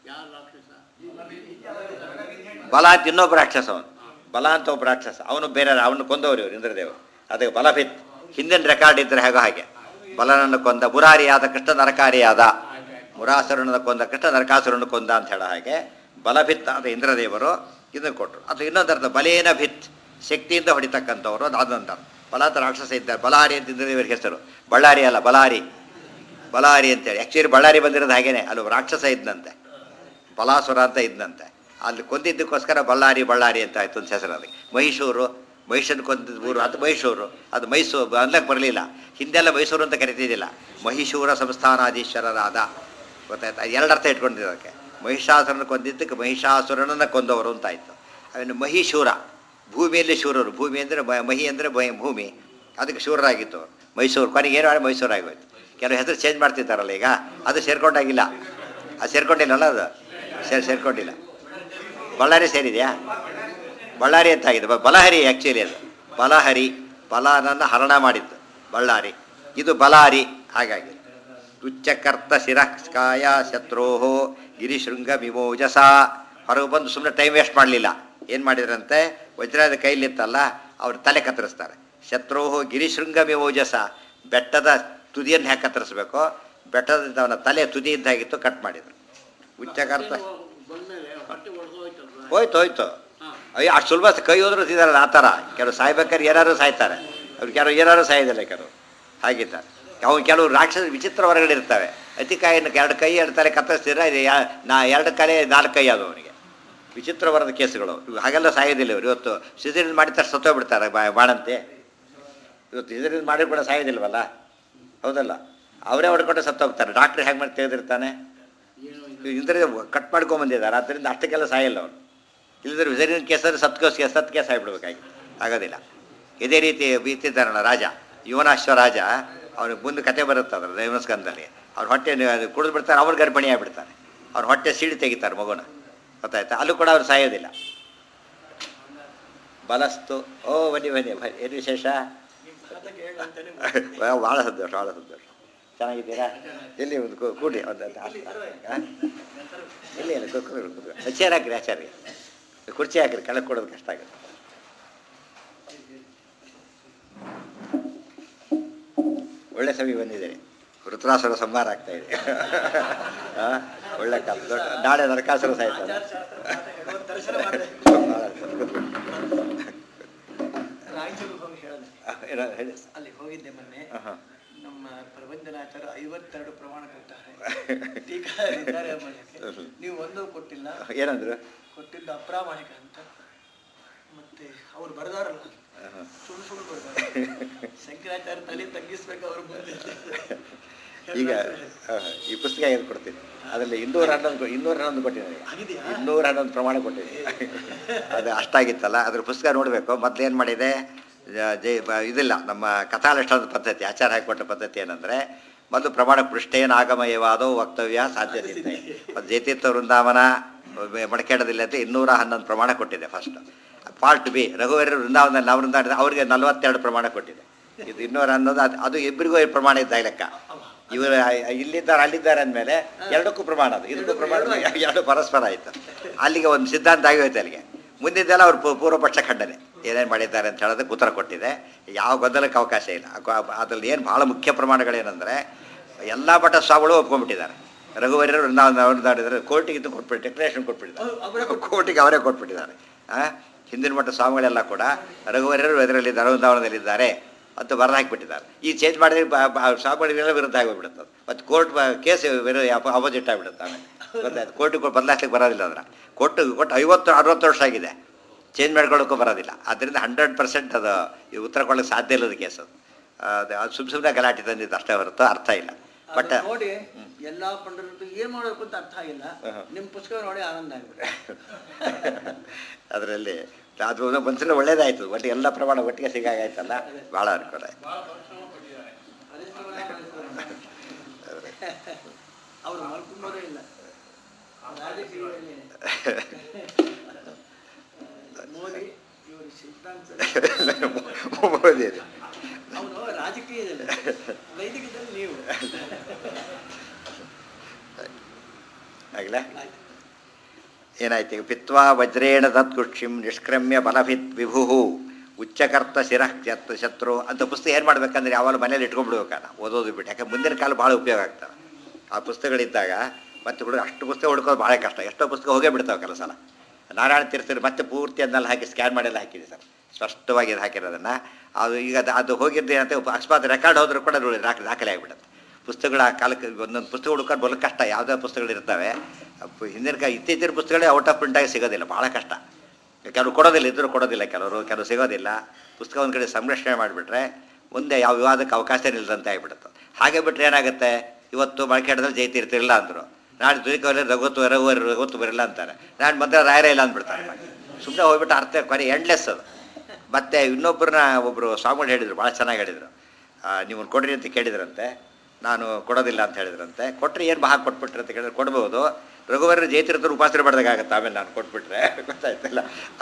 ಬಲ ಅಂತ ಇನ್ನೊಬ್ಬ ರಾಕ್ಷಸ, ಅವನು ಬಲ ಅಂತ ಒಬ್ಬ ರಾಕ್ಷಸ, ಅವನು ಬೇರೆ, ಅವನು ಕೊಂದವರು ಇವರು ಇಂದ್ರದೇವರು. ಅದೇ ಬಲಭಿತ್ ಹಿಂದಿನ ರೆಕಾರ್ಡ್ ಇದ್ದರೆ ಹೇಗೋ ಹಾಗೆ. ಬಲನನ್ನು ಕೊಂದ ಮುರಾರಿಯಾದ ಕೃಷ್ಣ ನರಕಾರಿಯಾದ, ಮುರಾಸುರನ ಕೊಂದ ಕೃಷ್ಣ ನರಕಾಸುರನ್ನು ಕೊಂದ ಅಂತ ಹೇಳೋ ಹಾಗೆ ಬಲಭಿತ್ ಆದ ಇಂದ್ರದೇವರು ಇದನ್ನು ಕೊಟ್ಟರು. ಅಥವಾ ಇನ್ನೊಂದು ಅರ್ಥ ಬಲೇನ ಭಿತ್, ಶಕ್ತಿಯಿಂದ ಹೊಡಿತಕ್ಕಂಥವ್ರು. ಅದು ಅದೊಂದು ಬಲ ಅಂತ ರಾಕ್ಷಸ ಇದ್ದಾರೆ. ಬಲಾರಿ ಅಂತ ಇಂದ್ರದೇವರ ಹೆಸರು. ಬಳ್ಳಾರಿ ಅಲ್ಲ, ಬಲಾರಿ, ಬಲಾರಿ ಅಂತೇಳಿ. ಆ್ಯಕ್ಚುಲಿ ಬಳ್ಳಾರಿ ಬಂದಿರೋದು ಹಾಗೇನೆ, ಅಲ್ಲಿ ರಾಕ್ಷಸ ಇದ್ದಂತೆ, ಬಲಾಸುರ ಅಂತ ಇದ್ದಂತೆ. ಅಲ್ಲಿ ಕೊಂದಿದ್ದಕ್ಕೋಸ್ಕರ ಬಳ್ಳಾರಿ ಬಳ್ಳಾರಿ ಅಂತ ಆಯ್ತು ಅಂತ ಹೆಸರು ಅದಕ್ಕೆ. ಮೈಸೂರು, ಮಹಿಷನ್ ಕೊಂದಿದ್ದ ಊರು ಅದು ಮೈಸೂರು, ಅದು ಮೈಸೂರು ಅನ್ಲಕ್ಕೆ ಬರಲಿಲ್ಲ. ಹಿಂದೆಲ್ಲ ಮೈಸೂರು ಅಂತ ಕರಿತಿದ್ದಿಲ್ಲ, ಮಹಿಷೂರ ಸಂಸ್ಥಾನಾಧೀಶ್ವರರಾದ. ಗೊತ್ತಾಯ್ತು? ಅದು ಎರಡು ಅರ್ಥ ಇಟ್ಕೊಂಡಿದ್ದಕ್ಕೆ. ಮಹಿಷಾಸುರನ ಕೊಂದಿದ್ದಕ್ಕೆ ಮಹಿಷಾಸುರನನ್ನು ಕೊಂದವರು ಅಂತಾಯಿತು. ಅವನು ಮಹಿಷೂರ, ಭೂಮಿಯಲ್ಲಿ ಶೂರರು. ಭೂಮಿ ಅಂದರೆ ಮಹಿ ಅಂದರೆ ಭೂಮಿ, ಅದಕ್ಕೆ ಶೂರರಾಗಿತ್ತು ಅವರು. ಮೈಸೂರು ಕೊನೆಗೆ ಏನು ಮಾಡಿ ಮೈಸೂರಾಗೋಯ್ತು. ಕೆಲವು ಹೆಸರು ಚೇಂಜ್ ಮಾಡ್ತಿದ್ದಾರಲ್ಲ ಈಗ, ಅದು ಸೇರ್ಕೊಂಡಾಗಿಲ್ಲ. ಅದು ಸೇರ್ಕೊಂಡಿಲ್ಲಲ್ಲ, ಅದು ಸೇರಿ ಸೇರ್ಕೊಂಡಿಲ್ಲ. ಬಳ್ಳಾರಿ ಸೇರಿದೆಯಾ? ಬಳ್ಳಾರಿ ಅಂತ ಆಗಿದೆ. ಬಲಹರಿ ಆ್ಯಕ್ಚುಲಿ ಅದು ಬಲಹರಿ, ಬಲನನ್ನು ಹರಣ ಮಾಡಿದ್ದು ಬಳ್ಳಾರಿ, ಇದು ಬಲಾರಿ. ಹಾಗಾಗಿ ತುಚ್ಚಕರ್ತ ಶಿರಸ್ಕಾಯ ಶತ್ರೋಹೋ ಗಿರಿಶೃಂಗ ವಿಮೋಜಸ. ಹೊರಗೆ ಬಂದು ಸುಮ್ಮನೆ ಟೈಮ್ ವೇಸ್ಟ್ ಮಾಡಲಿಲ್ಲ. ಏನು ಮಾಡಿದ್ರಂತೆ, ವಜ್ರದ ಕೈಲಿತ್ತಲ್ಲ ಅವ್ರು ತಲೆ ಕತ್ತರಿಸ್ತಾರೆ. ಶತ್ರೋಹೋ ಗಿರಿಶೃಂಗ ವಿಮೋಜಸ, ಬೆಟ್ಟದ ತುದಿಯನ್ನು ಹೇಗೆ ಕತ್ತರಿಸ್ಬೇಕು, ಬೆಟ್ಟದಿಂದ ಅವನ ತಲೆ ತುದಿ ಇದ್ದಾಗಿತ್ತು, ಕಟ್ ಮಾಡಿದರು. ಉಚ್ಚಕರ್ತ ಹೋಯ್ತು ಹೋಯ್ತು ಅಯ್ಯೋ, ಅಷ್ಟು ಸುಲಭ ಕೈ ಹೋದ್ರು ಇದಾರಲ್ಲ ಆ ಥರ. ಕೆಲವು ಸಾಯ್ಬೇಕಾದ್ರೆ ಏನಾರು ಸಾಯ್ತಾರೆ, ಅವ್ರು ಕೆಲವು ಏನಾರು ಸಾಯೋದಿಲ್ಲ, ಕೆಲವು ಹಾಗಿದ್ದಾರೆ. ಅವ್ನು ಕೆಲವು ರಾಕ್ಷಸ ವಿಚಿತ್ರ ಹೊರಗಡೆ ಇರ್ತವೆ. ಅತಿ ಕಾಯಿನ ಎರಡು ಕೈ ಎರಡು ತಲೆ ಕತ್ತರಿಸ್ತಿದ್ರೆ ಇದು ಯಾ ನಾ ಎರಡು ಕಲೆ ನಾಲ್ಕು ಕೈ ಅದು ಅವನಿಗೆ. ವಿಚಿತ್ರ ಬರದ ಕೇಸುಗಳು ಇವು. ಹಾಗೆಲ್ಲ ಸಾಯೋದಿಲ್ಲ ಇವರು. ಇವತ್ತು ಸಿಜರಿನ್ ಮಾಡಿದ ಸತ್ತೋಗ್ಬಿಡ್ತಾರೆ ಬಾ ಬಾಣಂತೆ. ಇವತ್ತು ಸಿಜರಿನ್ ಮಾಡಿ ಕೂಡ ಸಾಯೋದಿಲ್ವಲ್ಲ, ಹೌದಲ್ಲ? ಅವರೇ ಹೊಡ್ಕೊಂಡು ಸತ್ತೋಗ್ತಾರೆ. ಡಾಕ್ಟ್ರ್ ಹೇಗೆ ಮಾಡಿ ತೆಗೆದಿರ್ತಾನೆ. ಇಂದ್ರೆ ಕಟ್ ಮಾಡ್ಕೊಂಬಂದಿದ್ದಾರೆ, ಆದ್ದರಿಂದ ಅಷ್ಟಕ್ಕೆಲ್ಲ ಸಾಯಲ್ಲ ಅವನು. ಇಲ್ಲದ್ರೆ ಸಿಜರಿನ್ ಕೇಸಲ್ಲಿ ಸತ್ ಕೇಸ್ ಸತ್ ಕೇಸ್ ಆಗಿಬಿಡ್ಬೇಕಾಗಿ ಆಗೋದಿಲ್ಲ. ಇದೇ ರೀತಿ ಇತ್ತಿದ್ದಾರಲ್ಲ ರಾಜ, ಯುವನಾಶ್ವ ರಾಜ, ಅವ್ನಿಗೆ ಮುಂದೆ ಕತೆ ಬರುತ್ತೆ ಅದ್ರ ದೈವಸ್ಕಂದಲ್ಲಿ. ಅವ್ರ ಹೊಟ್ಟೆ ಕುಡಿದು ಬಿಡ್ತಾರೆ, ಅವ್ರು ಗರ್ಭಿಣಿ ಆಗಿಬಿಡ್ತಾರೆ. ಅವ್ರ ಹೊಟ್ಟೆ ಸೀಳಿ ತೆಗಿತಾರೆ ಮಗುನ, ಗೊತ್ತಾಯ್ತಾ? ಅಲ್ಲೂ ಕೂಡ ಅವ್ರು ಸಾಯೋದಿಲ್ಲ. ಬಲಸ್ತು. ಓ ಬನ್ನಿ ಬನ್ನಿ ಬನ್ನಿ, ಏನು ವಿಶೇಷ? ಭಾಳ ಸಂತೋಷ, ಭಾಳ ಸಂತೋಷ. ಚೆನ್ನಾಗಿದ್ದೀರಾ? ಎಲ್ಲಿ ಒಂದು ಕೂಡಿ ಒಂದು ಎಲ್ಲಿ ಇಲ್ಲ ಕೂತ್ಕೊಂಡು ಚೇರ್ ಹಾಕಿರಿ, ಆಚಾರ್ಯ ಕುರ್ಚಿ ಹಾಕಿರಿ, ಕೆಳಗೆ ಕೊಡೋದು ಕಷ್ಟ ಆಗುತ್ತೆ. ಒಳ್ಳೆ ಸಮಯ ಬಂದಿದ್ದೀರಿ. ಋತುರಾಸುರ ಸಂಹಾರ ಆಗ್ತಾ ಇದೆ. ಒಳ್ಳೆ ಕಾಲ. ದೊಡ್ಡ ನಾಳೆ ನರಕಾಸುರ ಸಾಯ್ತಾನೆ. ಅಲ್ಲಿ ಹೋಗಿದ್ದೆ ಮೊನ್ನೆ. ನಮ್ಮ ಪ್ರಬಂಧನಾಚಾರ ಐವತ್ತೆರಡು ಪ್ರಮಾಣ ಕೊಡ್ತಾರೆ. ನೀವು ಒಂದು ಕೊಟ್ಟಿಲ್ಲ. ಏನಂದ್ರು? ಕೊಟ್ಟಿದ್ದು ಅಪ್ರಾಮಾಣಿಕ ಅಂತ. ಮತ್ತೆ ಅವ್ರು ಬರೆದಾರಲ್ಲ, ಸುಳ್ಳು ಸುಳ್ಳು ಬರ್ತಾರೆ. ಶಂಕರಾಚಾರ್ಯ ತಲೆ ತಗ್ಗಿಸ್ಬೇಕು ಅವ್ರ ಮುಂದೆ. ಈಗ ಈ ಪುಸ್ತಕ ಏನು ಕೊಡ್ತೀನಿ, ಅದರಲ್ಲಿ ಇನ್ನೂರ ಹನ್ನೊಂದು ಇನ್ನೂರ ಹನ್ನೊಂದು ಕೊಟ್ಟಿದ್ದೀನಿ. ಇನ್ನೂರ ಹನ್ನೊಂದು ಪ್ರಮಾಣ ಕೊಟ್ಟಿದ್ದೀನಿ. ಅದು ಅಷ್ಟಾಗಿತ್ತಲ್ಲ, ಅದ್ರ ಪುಸ್ತಕ ನೋಡಬೇಕು. ಮೊದಲೇನು ಮಾಡಿದೆ, ಜೈ ಇದಿಲ್ಲ ನಮ್ಮ ಕಥಾಲಷ್ಟದ ಪದ್ಧತಿ, ಆಚಾರ ಹಾಕಿಕೊಟ್ಟ ಪದ್ಧತಿ ಏನಂದರೆ, ಮೊದಲು ಪ್ರಮಾಣ ಪೃಷ್ಠೇನ ಆಗಮಯವಾದೋ ವಕ್ತವ್ಯ ಸಾಧ್ಯತೆ ಇದೆ. ಮತ್ತು ಜಯತೀರ್ಥ ವೃಂದಾವನ ಮಡಕೇಡದಿಲ್ಲ ಅಂತ ಇನ್ನೂರ ಹನ್ನೊಂದು ಪ್ರಮಾಣ ಕೊಟ್ಟಿದೆ ಫಸ್ಟ್. ಪಾರ್ಟ್ ಬಿ ರಘುವೀರ ವೃಂದಾವನ ನಾವು ವೃಂದಾವನ ಅವ್ರಿಗೆ ನಲವತ್ತೆರಡು ಪ್ರಮಾಣ ಕೊಟ್ಟಿದೆ. ಇದು ಇನ್ನೂರ ಹನ್ನೊಂದು, ಅದು ಅದು ಇಬ್ಬರಿಗೂ ಪ್ರಮಾಣ ಇದ್ದ ಲೆಕ್ಕ. ಇವರು ಇಲ್ಲಿದ್ದಾರೆ ಅಲ್ಲಿದ್ದಾರೆ ಅಂದಮೇಲೆ ಎರಡಕ್ಕೂ ಪ್ರಮಾಣ, ಅದು ಇದಕ್ಕೂ ಪ್ರಮಾಣ, ಎರಡು ಪರಸ್ಪರ ಆಯಿತು. ಅಲ್ಲಿಗೆ ಒಂದು ಸಿದ್ಧಾಂತ ಆಗಿ ಹೋಯ್ತು. ಅಲ್ಲಿಗೆ ಮುಂದಿದ್ದೆಲ್ಲ ಅವ್ರು ಪೂರ್ವಪಕ್ಷ ಖಂಡನೆ ಏನೇನು ಮಾಡಿದ್ದಾರೆ ಅಂತ ಹೇಳೋದಕ್ಕೆ ಉತ್ತರ ಕೊಟ್ಟಿದೆ. ಯಾವ ಗೊಂದಲಕ್ಕೆ ಅವಕಾಶ ಇಲ್ಲ. ಅದರಲ್ಲಿ ಏನು ಭಾಳ ಮುಖ್ಯ ಪ್ರಮಾಣಗಳೇನೆಂದರೆ, ಎಲ್ಲ ಮಠ ಸ್ವಾಮಿಗಳು ಒಪ್ಕೊಂಡ್ಬಿಟ್ಟಿದ್ದಾರೆ. ರಘುವರ್ಯರು ವೃಂದಾವನ ಕೋರ್ಟಿಗೆ ಇದು ಕೊಟ್ಬಿಟ್ಟು ಡೆಕ್ಲರೇಷನ್ ಕೊಟ್ಬಿಟ್ಟಿದ್ದಾರೆ. ಕೋರ್ಟಿಗೆ ಅವರೇ ಕೊಟ್ಬಿಟ್ಟಿದ್ದಾರೆ. ಹಿಂದಿನ ಮಠ ಸ್ವಾಮಿಗಳೆಲ್ಲ ಕೂಡ ರಘುವರ್ಯರು ಇದರಲ್ಲಿದ್ದಾರೆ, ವೃಂದಾವನದಲ್ಲಿದ್ದಾರೆ ಅಂತ ಬರೆದು ಹಾಕಿಬಿಟ್ಟಿದ್ದಾರೆ. ಈ ಚೇಂಜ್ ಮಾಡಿದ್ರೆ ಸ್ವಾಮಿಗಳಿಗೆಲ್ಲ ವಿರುದ್ಧ ಆಗಿಬಿಡುತ್ತದೆ. ಮತ್ತು ಕೋರ್ಟ್ ಕೇಸ್ ವಿರು ಅಪೋಸಿಟ್ ಆಗಿಬಿಡುತ್ತೆ. ಗೊತ್ತಾಯ್ತು? ಕೋರ್ಟಿಗೆ ಕೊಟ್ಟು ಬದಲಾಯಿಸ್ಲಿಕ್ಕೆ ಬರೋದಿಲ್ಲ. ಅದರ ಕೊಟ್ಟು ಕೊಟ್ಟು ಐವತ್ತು ಅರವತ್ತು ವರ್ಷ ಆಗಿದೆ, ಚೇಂಜ್ ಮಾಡ್ಕೊಳ್ಳೋಕ್ಕೂ ಬರೋದಿಲ್ಲ. ಆದ್ದರಿಂದ ಹಂಡ್ರೆಡ್ ಪರ್ಸೆಂಟ್ ಅದು ಈ ಉತ್ತರ ಕೊಡೋಕ್ಕೆ ಸಾಧ್ಯ ಇಲ್ಲದ ಕೇಸ್ ಅದು. ಅದು ಸುಮ್ಮ ಸುಮ್ಮನೆ ಗಲಾಟೆ ತಂದಿದ್ದು ಅಷ್ಟೇ ಹೊರತು ಅರ್ಥ ಇಲ್ಲ. ಬಟ್ ಅದನ್ನ ನೋಡಿ ಎಲ್ಲಾ ಪಂಡಿತರು ಏನ್ ಮಾಡಬೇಕು ಅಂತ ಅರ್ಥ ಆಗಿಲ್ಲ. ನಿಮ್ ಪುಸ್ತಕ ನೋಡಿ ಆನಂದ ಆಗ್ಬಿಟ್ಟು ಅದರಲ್ಲಿ ಅದು ಒಂದ್ಸಲ ಒಳ್ಳೇದಾಯ್ತು. ಒಟ್ಟು ಎಲ್ಲ ಪ್ರಮಾಣ ಒಟ್ಟಿಗೆ ಸಿಗಾಗಾಯ್ತಲ್ಲ, ಭಾಳ ಅನುಕೂಲ ಆಯ್ತು. ಅವ್ರು ಮಲ್ಕೊಂಬೋದೇ ಇಲ್ಲ. ಮೋದಿ ಇವರು ಸಿದ್ಧಾಂತ ಮೋದಿ ಅವನು ರಾಜಕೀಯದಲ್ಲಿ, ವೈದಿಕದಲ್ಲಿ ನೀವು ಆಗಲೇ ಏನಾಯ್ತು ಈಗ? ಪಿತ್ವಾ ವಜ್ರೇಣ ತತ್ಕುಕ್ಷಿಂ ನಿಷ್ಕ್ರಮ್ಯ ಬಲಭಿತ್ ವಿಭು ಉಚ್ಚಕರ್ತ ಶಿರಃ ಶತ್ರು ಅಂತ ಪುಸ್ತಕ ಏನು ಮಾಡ್ಬೇಕಂದ್ರೆ ಯಾವಾಗ ಮನೇಲಿ ಇಟ್ಕೊಂಡ್ಬಿಡ್ಬೇಕಲ್ಲ, ಓದೋದು ಬಿಟ್ಟು. ಯಾಕೆ ಮುಂದಿನ ಕಾಲ ಭಾಳ ಉಪಯೋಗ ಆಗ್ತವೆ ಆ ಪುಸ್ತಕಗಳಿದ್ದಾಗ. ಮತ್ತೆ ಹುಡುಗ ಅಷ್ಟು ಪುಸ್ತಕ ಹುಡ್ಕೋದು ಭಾಳ ಕಷ್ಟ. ಎಷ್ಟೋ ಪುಸ್ತಕ ಹೋಗೇ ಬಿಡ್ತಾವೆ ಕೆಲವು ಸಲ. ನಾರಾಯಣ ತೀರ್ಥರು ಮತ್ತೆ ಪೂರ್ತಿ ಅದನ್ನೆಲ್ಲ ಹಾಕಿ ಸ್ಕ್ಯಾನ್ ಮಾಡಿಲ್ಲ ಹಾಕಿದೆ ಸರ್, ಸ್ಪಷ್ಟವಾಗಿ ಇದು ಹಾಕಿರೋದನ್ನು. ಅದು ಈಗ ಅದು ಅದು ಹೋಗಿದ್ದು ಏನಂತ ಅಕಸ್ಮಾತ್ ರೆಕಾರ್ಡ್ ಹೋದ್ರೂ ಕೂಡ ನೋಡಿ ದಾಖಲೆ ದಾಖಲೆ ಆಗಿಬಿಡುತ್ತೆ. ಪುಸ್ತಕಗಳ ಆ ಕಾಲಕ್ಕೆ ಒಂದೊಂದು ಪುಸ್ತಕ ಹುಡ್ಕೊಂಡು ಬಲು ಕಷ್ಟ. ಯಾವುದೇ ಪುಸ್ತಕಗಳಿರ್ತವೆ ಹಿಂದಿನ ಕಾಲ ಇತ್ತೀಚಿನ ಪುಸ್ತಕಗಳೇ ಔಟ್ ಆಫ್ ಪ್ರಿಂಟಾಗಿ ಸಿಗೋದಿಲ್ಲ, ಭಾಳ ಕಷ್ಟ. ಕೆಲವರು ಕೊಡೋದಿಲ್ಲ, ಇದ್ದರೂ ಕೊಡೋದಿಲ್ಲ ಕೆಲವರು, ಕೆಲವು ಸಿಗೋದಿಲ್ಲ. ಪುಸ್ತಕ ಒಂದು ಕಡೆ ಸಂರಕ್ಷಣೆ ಮಾಡಿಬಿಟ್ರೆ ಮುಂದೆ ಯಾವ ವಿವಾದಕ್ಕೆ ಅವಕಾಶ ನಿಲ್ಲದಂತೆ ಆಗಿಬಿಡುತ್ತೆ. ಹಾಗೆ ಬಿಟ್ಟರೆ ಏನಾಗುತ್ತೆ, ಇವತ್ತು ಮಳಕೆಡದಲ್ಲಿ ಜೈತಿರ್ತಿರಲಿಲ್ಲ ಅಂದರು, ನಾಳೆ ದುರಿಕವಲ್ಲಿ ರಘುತ್ತು ರಘು ರಘುತ್ತು ಬರಿಲ್ಲ ಅಂತಾರೆ, ನಾನು ಮತ್ತೆ ರಾಯರೇ ಇಲ್ಲ ಅಂದ್ಬಿಡ್ತಾರೆ. ಸುಮ್ಮನೆ ಹೋಗ್ಬಿಟ್ಟು ಅರ್ಥ ಕೊನೆ ಎಂಡ್ಲೆಸ್ ಅದು. ಮತ್ತು ಇನ್ನೊಬ್ಬರನ್ನ ಒಬ್ಬರು ಸ್ವಾಮಿಗಳು ಹೇಳಿದರು, ಭಾಳ ಚೆನ್ನಾಗಿ ಹೇಳಿದರು. ನೀವು ಕೊಡ್ರಿ ಅಂತ ಕೇಳಿದ್ರಂತೆ, ನಾನು ಕೊಡೋದಿಲ್ಲ ಅಂತ ಹೇಳಿದ್ರಂತೆ. ಕೊಟ್ಟರೆ ಏನು ಬಾ ಕೊಟ್ಬಿಟ್ರೆ ಅಂತ ಕೇಳಿದ್ರೆ ಕೊಡ್ಬೋದು. ರಘುವರ ಜೈತಿರ್ತಾರೆ ಉಪಾಸನೆ ಮಾಡಿದಾಗುತ್ತೆ, ಆಮೇಲೆ ನಾನು ಕೊಟ್ಬಿಟ್ರೆ ಗೊತ್ತಾಯ್ತಲ್ಲ,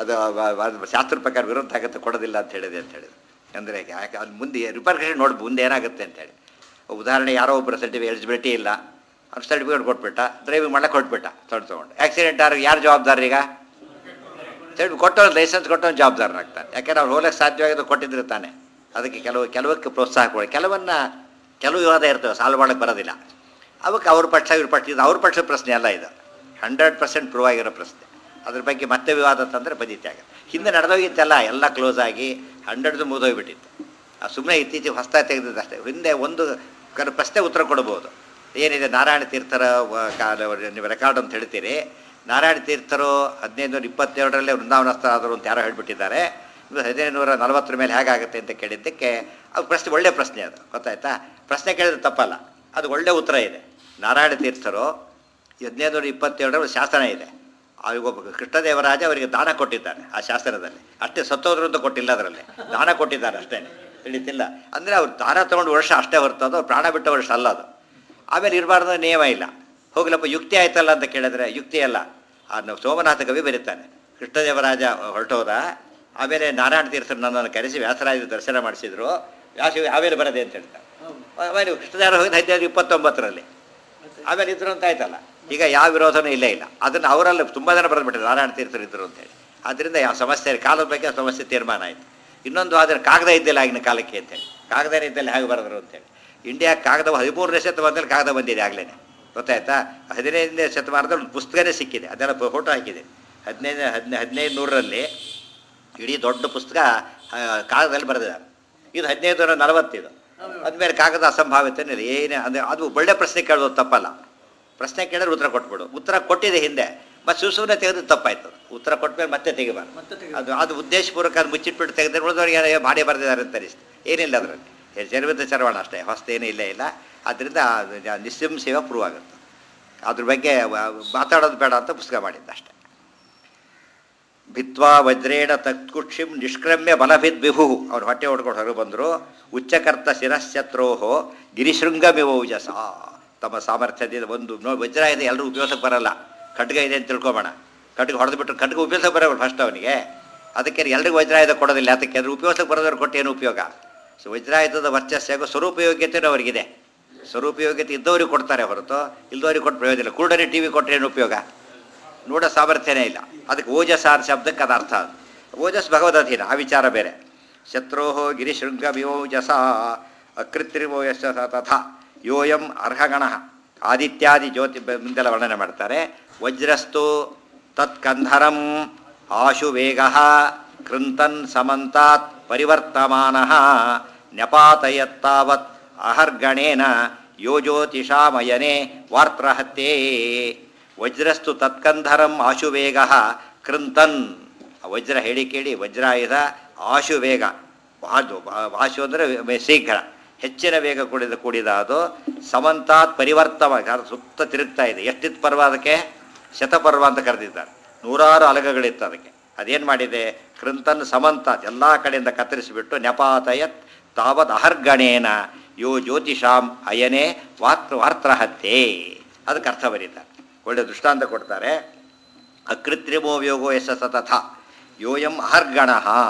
ಅದು ಶಾಸ್ತ್ರ ಪ್ರಕಾರ ವಿರೋಧ ಆಗುತ್ತೆ, ಕೊಡೋದಿಲ್ಲ ಅಂತ ಹೇಳಿದೆ ಅಂತ ಹೇಳಿದ್ರು. ಅಂದರೆ ಯಾಕೆ ಅದು ಮುಂದೆ ರಿಪರ್ಕಷನ್ ನೋಡಿ ಮುಂದೆ ಏನಾಗುತ್ತೆ ಅಂತೇಳಿ. ಉದಾಹರಣೆ ಯಾರೋ ಒಬ್ಬರು ಸರ್ಟಿಫಿಕೇಟ್ ಎಲಿಜಿಬಿಲಿಟಿ ಇಲ್ಲ, ಅವ್ರು ಸರ್ಟಿಫಿಕೇಟ್ ಕೊಟ್ಬಿಟ್ಟ, ಡ್ರೈವಿಂಗ್ ಮಾಡಕ್ಕೆ ಕೊಟ್ಬಿಟ್ಟ, ತೊಗೊಂಡು ತೊಗೊಂಡು ಆಕ್ಸಿಡೆಂಟ್ ಆದ್ರೆ ಯಾರು ಜವಾಬ್ದಾರಿ? ಈಗ ಸರ್ಟಿಫಿಕೇಟ್ ಕೊಟ್ಟವ್ರು ಲೈಸೆನ್ಸ್ ಕೊಟ್ಟವ್ನು ಜವಾಬ್ದಾರನಾಗ್ತಾನೆ. ಯಾಕೆಂದ್ರೆ ಅವ್ರು ಹೋಗಕ್ಕೆ ಸಾಧ್ಯವಾಗಿದ್ದು ಕೊಟ್ಟಿದ್ರೆ ತಾನೆ. ಅದಕ್ಕೆ ಕೆಲವು ಕೆಲವಕ್ಕೆ ಪ್ರೋತ್ಸಾಹ ಕೊಡಿ. ಕೆಲವನ್ನ ಕೆಲವು ವಿವಾದ ಇರ್ತವೆ, ಸಾಲ್ವ್ ಮಾಡೋಕ್ಕೆ ಬರೋದಿಲ್ಲ. ಅವಕ್ಕೆ ಅವ್ರ ಪಕ್ಷ ಇವ್ರ ಪಕ್ಷ, ಇದು ಅವ್ರ ಪಕ್ಷದ ಪ್ರಶ್ನೆ ಅಲ್ಲ, ಇದು ಹಂಡ್ರೆಡ್ ಪರ್ಸೆಂಟ್ ಪ್ರೂವ್ ಆಗಿರೋ ಪ್ರಶ್ನೆ. ಅದ್ರ ಬಗ್ಗೆ ಮತ್ತೆ ವಿವಾದ ತಂದರೆ ಬದೀತಿ ಆಗುತ್ತೆ. ಹಿಂದೆ ನಡೆದೋಗಿತ್ತಲ್ಲ, ಎಲ್ಲ ಕ್ಲೋಸ್ ಆಗಿ ಹಂಡ್ರೆಡ್ದು ಮುಗಿದೋಗ್ಬಿಟ್ಟಿತ್ತು. ಆ ಸುಮ್ಮನೆ ಇತ್ತೀಚೆಗೆ ಹೊಸ್ತಾಗಿ ತೆಗೆದಿದ್ದು ಅಷ್ಟೇ. ಹಿಂದೆ ಒಂದು ಕರ ಪ್ರಶ್ನೆ ಉತ್ತರ ಕೊಡ್ಬೋದು. ಏನಿದೆ ನಾರಾಯಣ ತೀರ್ಥರ ಕಾಲ ನೀವು ರೆಕಾರ್ಡ್ ಅಂತ ಹೇಳ್ತೀರಿ, ನಾರಾಯಣ ತೀರ್ಥರು ಹದಿನೈದು ನೂರ ಇಪ್ಪತ್ತೆರಡರಲ್ಲೇ ವೃಂದಾವನಸ್ಥರಾದರು ಅಂತ ಯಾರೋ ಹೇಳ್ಬಿಟ್ಟಿದ್ದಾರೆ, ಹದಿನೈದು ನೂರ ನಲವತ್ತರ ಮೇಲೆ ಹೇಗಾಗುತ್ತೆ ಅಂತ ಕೇಳಿದ್ದಕ್ಕೆ ಅದು ಪ್ರಶ್ನೆ ಒಳ್ಳೆಯ ಪ್ರಶ್ನೆ, ಅದು ಗೊತ್ತಾಯ್ತಾ? ಪ್ರಶ್ನೆ ಕೇಳಿದ್ರೆ ತಪ್ಪಲ್ಲ, ಅದು ಒಳ್ಳೆಯ ಉತ್ತರ ಇದೆ. ನಾರಾಯಣ ತೀರ್ಥರು ಹದಿನೈದು ನೂರ ಇಪ್ಪತ್ತೇಳರ ಶಾಸನ ಇದೆ, ಒಬ್ಬ ಕೃಷ್ಣದೇವರಾಜ ಅವರಿಗೆ ದಾನ ಕೊಟ್ಟಿದ್ದಾನೆ ಆ ಶಾಸನದಲ್ಲಿ. ಅಷ್ಟೇ ಸತ್ತೋದ್ರು ಅಂತ ಕೊಟ್ಟಿಲ್ಲ, ಅದರಲ್ಲಿ ದಾನ ಕೊಟ್ಟಿದ್ದಾರೆ ಅಷ್ಟೇ, ತಿಳಿತಿಲ್ಲ. ಅಂದರೆ ಅವ್ರು ದಾನ ತೊಗೊಂಡು ವರ್ಷ ಅಷ್ಟೇ ಹೊರ್ತದು, ಅವ್ರು ಪ್ರಾಣ ಬಿಟ್ಟ ವರ್ಷ ಅಲ್ಲ ಅದು. ಆಮೇಲೆ ಇರಬಾರ್ದು ನಿಯಮ ಇಲ್ಲ. ಹೋಗ್ಲಪ್ಪ ಯುಕ್ತಿ ಆಯ್ತಲ್ಲ ಅಂತ ಕೇಳಿದ್ರೆ ಯುಕ್ತಿ ಅಲ್ಲ. ಆ ನಾವು ಸೋಮನಾಥ ಕವಿ ಬರೀತಾನೆ, ಕೃಷ್ಣದೇವರಾಜ ಹೊರಟೋದ, ಆಮೇಲೆ ನಾರಾಯಣ ತೀರ್ಥರು ನನ್ನನ್ನು ಕರೆಸಿ ವ್ಯಾಸರಾಜ ದರ್ಶನ ಮಾಡಿಸಿದ್ರು, ವ್ಯಾಸ ಆಮೇಲೆ ಬರದೆ ಅಂತ ಹೇಳ್ತಾರೆ. ಆಮೇಲೆ ಕೃಷ್ಣದೇವರ ಹೋಗಿದ್ದು ಹದಿನೈದು ಇಪ್ಪತ್ತೊಂಬತ್ತರಲ್ಲಿ, ಆಮೇಲೆ ಇದ್ರು ಅಂತ ಆಯ್ತಲ್ಲ. ಈಗ ಯಾವ ವಿರೋಧನೂ ಇಲ್ಲೇ ಇಲ್ಲ. ಅದನ್ನು ಅವರಲ್ಲಿ ತುಂಬ ಜನ ಬರೆದ್ಬಿಟ್ಟಿದ್ರು ನಾರಾಯಣ ತೀರ್ಥರು ಇದ್ದರು ಅಂತೇಳಿ. ಆದ್ದರಿಂದ ಯಾವ ಸಮಸ್ಯೆ ಕಾಲದ ಬಗ್ಗೆ ಸಮಸ್ಯೆ ತೀರ್ಮಾನ ಆಯಿತು. ಇನ್ನೊಂದು ಆದರೆ ಕಾಗದ ಇದ್ದಿಲ್ಲ ಆಗಿನ ಕಾಲಕ್ಕೆ ಅಂತೇಳಿ, ಕಾಗದನೇ ಇದ್ದಲ್ಲಿ ಹೇಗೆ ಬರೆದ್ರು ಅಂತೇಳಿ. ಇಂಡಿಯಾ ಕಾಗದ ಹದಿಮೂರನೇ ಶತಮಾನದಲ್ಲಿ ಕಾಗದ ಬಂದಿದೆ ಆಗಲೇ, ಗೊತ್ತಾಯ್ತಾ? ಹದಿನೈದನೇ ಶತಮಾನದಲ್ಲಿ ಒಂದು ಪುಸ್ತಕನೇ ಸಿಕ್ಕಿದೆ, ಅದೆಲ್ಲ ಫೋಟೋ ಹಾಕಿದೆ. ಹದಿನೈದು ಹದಿನೈ ಹದಿನೈದು ನೂರರಲ್ಲಿ ಇಡೀ ದೊಡ್ಡ ಪುಸ್ತಕ ಕಾಗದದಲ್ಲಿ ಬರೆದಿದ್ದಾರೆ. ಇದು ಹದಿನೈದು ನೂರ ನಲವತ್ತಿದು. ಅದ್ಮೇಲೆ ಕಾಗದ ಅಸಂಭಾವ್ಯತೆ ಏನೇ ಅಂದರೆ ಅದು ಒಳ್ಳೆ ಪ್ರಶ್ನೆ ಕೇಳೋದು ತಪ್ಪಲ್ಲ. ಪ್ರಶ್ನೆ ಕೇಳಿದ್ರೆ ಉತ್ತರ ಕೊಟ್ಬಿಡು. ಉತ್ತರ ಕೊಟ್ಟಿದೆ ಹಿಂದೆ, ಮತ್ತು ಸುಸುವನೆ ತೆಗೆದು ತಪ್ಪಾಯ್ತು. ಉತ್ತರ ಕೊಟ್ಟಮೇಲೆ ಮತ್ತೆ ತೆಗಿಬಾರ್ದು. ಅದು ಅದು ಉದ್ದೇಶಪೂರ್ವಕ ಅದು ಮುಚ್ಚಿಟ್ಬಿಟ್ಟು ತೆಗೆದ್ರೆ ಉಳಿದವ್ರಿಗೆ ಭಾರಿ ಬರೆದಿದ್ದಾರೆ ಅಂತ ಅನಿಸ್ತು. ಏನಿಲ್ಲ ಅದರಲ್ಲಿ, ಚರಿವಿದ್ದ ಚರವಾಣ ಅಷ್ಟೇ, ಹೊಸದೇನೂ ಇಲ್ಲೇ ಇಲ್ಲ. ಆದ್ದರಿಂದ ನಿಸ್ಸಂಶಯ ಪ್ರೂವ್ ಆಗುತ್ತೆ. ಅದ್ರ ಬಗ್ಗೆ ಮಾತಾಡೋದು ಬೇಡ ಅಂತ ಪುಸ್ತಕ ಮಾಡಿದ್ದ ಅಷ್ಟೇ. ಭಿತ್ವಾ ವಜ್ರೇಣ ತತ್ಕುಕ್ಷಿಂ ನಿಷ್ಕ್ರಮ್ಯ ಬಲಭಿದ್ ವಿಭು, ಅವ್ರು ಹೊಟ್ಟೆ ಹೊಡ್ಕೊಂಡು ಹೊರಗೆ ಬಂದರು. ಉಚ್ಚಕರ್ತ ಶಿರಶ್ಚತ್ರೋಹೋ ಗಿರಿಶೃಂಗಮಿವೌಜಸ, ತಮ್ಮ ಸಾಮರ್ಥ್ಯದಿಂದ ಒಂದು ನೋ ವಜ್ರ ಇದೆ, ಎಲ್ಲರೂ ಉಪಯೋಗಕ್ಕೆ ಬರಲ್ಲ. ಖಡ್ಗ ಇದೆ ಅಂತ ತಿಳ್ಕೊಬೇಡ, ಖಡ್ಗ ಹೊಡೆದು ಬಿಟ್ಟರು ಖಡ್ಗ ಉಪಯೋಗಕ್ಕೆ ಬರೋಲ್ಲ ಫಸ್ಟ್ ಅವನಿಗೆ. ಅದಕ್ಕೆ ಎಲ್ರಿಗೂ ವಜ್ರಾಯುಧ ಕೊಡೋದಿಲ್ಲ. ಅದಕ್ಕೆ ಅದ್ರ ಉಪಯೋಗಕ್ಕೆ ಬರೋದವ್ರು ಕೊಟ್ಟು ಏನು ಉಪಯೋಗ? ಸೊ ವಜ್ರಾಯುಧದ ವರ್ಚಸ್ಸಾಗೋ ಸ್ವರೂಪಯೋಗ್ಯತೆಯೂ ಅವರಿಗಿದೆ. ಸ್ವರೂಪಯೋಗ್ಯತೆ ಇದ್ದವ್ರಿಗೆ ಕೊಡ್ತಾರೆ ಹೊರತು ಇಲ್ಲದವ್ರಿಗೆ ಕೊಟ್ಟು ಪ್ರಯೋಜನ ಇಲ್ಲ. ಕೂಡಲೇ ಟಿ ವಿ ಕೊಟ್ಟರೆ ಏನು ಉಪಯೋಗ? ನೋಡೋ ಸಾಮರ್ಥ್ಯನೇ ಇಲ್ಲ. ಅದಕ್ಕೆ ಓಜಸಾರ ಶಬ್ದಕ್ಕೆ ಅದು ಅರ್ಥ. ಅದು ಓಜಸ್ ಭಗವದಧೀನ, ಆ ವಿಚಾರ ಬೇರೆ. ಶತ್ರೋಹೋ ಗಿರಿಶೃಂಗಮಿವೋಜಸ ಅಕೃತ್ರಿಮೋಯಶ ತಥಾ ಯೋಯಂ ಅರ್ಹಗಣ ಆದಿತ್ಯಾದಿ ಜ್ಯೋತಿ ಮುಂದೆಲ್ಲ ವರ್ಣನೆ ಮಾಡ್ತಾರೆ. ವಜ್ರಸ್ತು ತತ್ಕಂಧರಂ ಆಶು ವೇಗ ಕೃಂತನ್ ಸಮಂತಾತ್ ಪರಿವರ್ತಮಾನ ನ್ಯಪಾತಯತ್ತಾವತ್ ಅಹರ್ಗಣೇನ ಯೋಜ್ಯೋತಿಷಾಮಯನೆ ವಾರ್ತ್ರಹತ್ಯೇ. ವಜ್ರಸ್ತು ತತ್ಕಂಧರಂ ಆಶುವೇಗ ಕೃಂತನ್, ವಜ್ರ ಹೇಳಿ ಕೇಳಿ ವಜ್ರಾಯುಧ ಆಶುವೇಗ ವಾಜು ವಾಶು ಅಂದರೆ ಶೀಘ್ರ, ಹೆಚ್ಚಿನ ವೇಗ ಕೂಡಿದ ಕೂಡಿದ ಅದು ಸಮಂತಾತ್ ಪರಿವರ್ತವಾಗಿ ಅದು ಸುತ್ತ ತಿರುಗ್ತಾ ಇದೆ. ಎಷ್ಟಿತ್ತು ಪರ್ವ ಅದಕ್ಕೆ? ಶತಪರ್ವ ಅಂತ ಕರೆದಿದ್ದಾರೆ. ನೂರಾರು ಅಲಗಗಳಿತ್ತು ಅದಕ್ಕೆ. ಅದೇನು ಮಾಡಿದೆ? ಕೃಂತನ್ ಸಮಂತಾತ್ ಎಲ್ಲ ಕಡೆಯಿಂದ ಕತ್ತರಿಸಿಬಿಟ್ಟು ನೆಪಾತಯತ್ ತಾವತ್ ಅಹರ್ಗಣೇನ ಯೋ ಜ್ಯೋತಿಷಾಂ ಅಯನೇ ವಾತ್ರ ವಾರ್ತ್ರಹತ್ಯೆ ಅದಕ್ಕೆ ಅರ್ಥ ಬರೀತಾರೆ. ಒಳ್ಳೆ ದೃಷ್ಟಾಂತ ಕೊಡ್ತಾರೆ. ಅಕೃತ್ರಿಮೋ ಯೋಗೋ ಯಶ ಸತಥ ಯೋಯಂ ಅಹರ್ಗಣ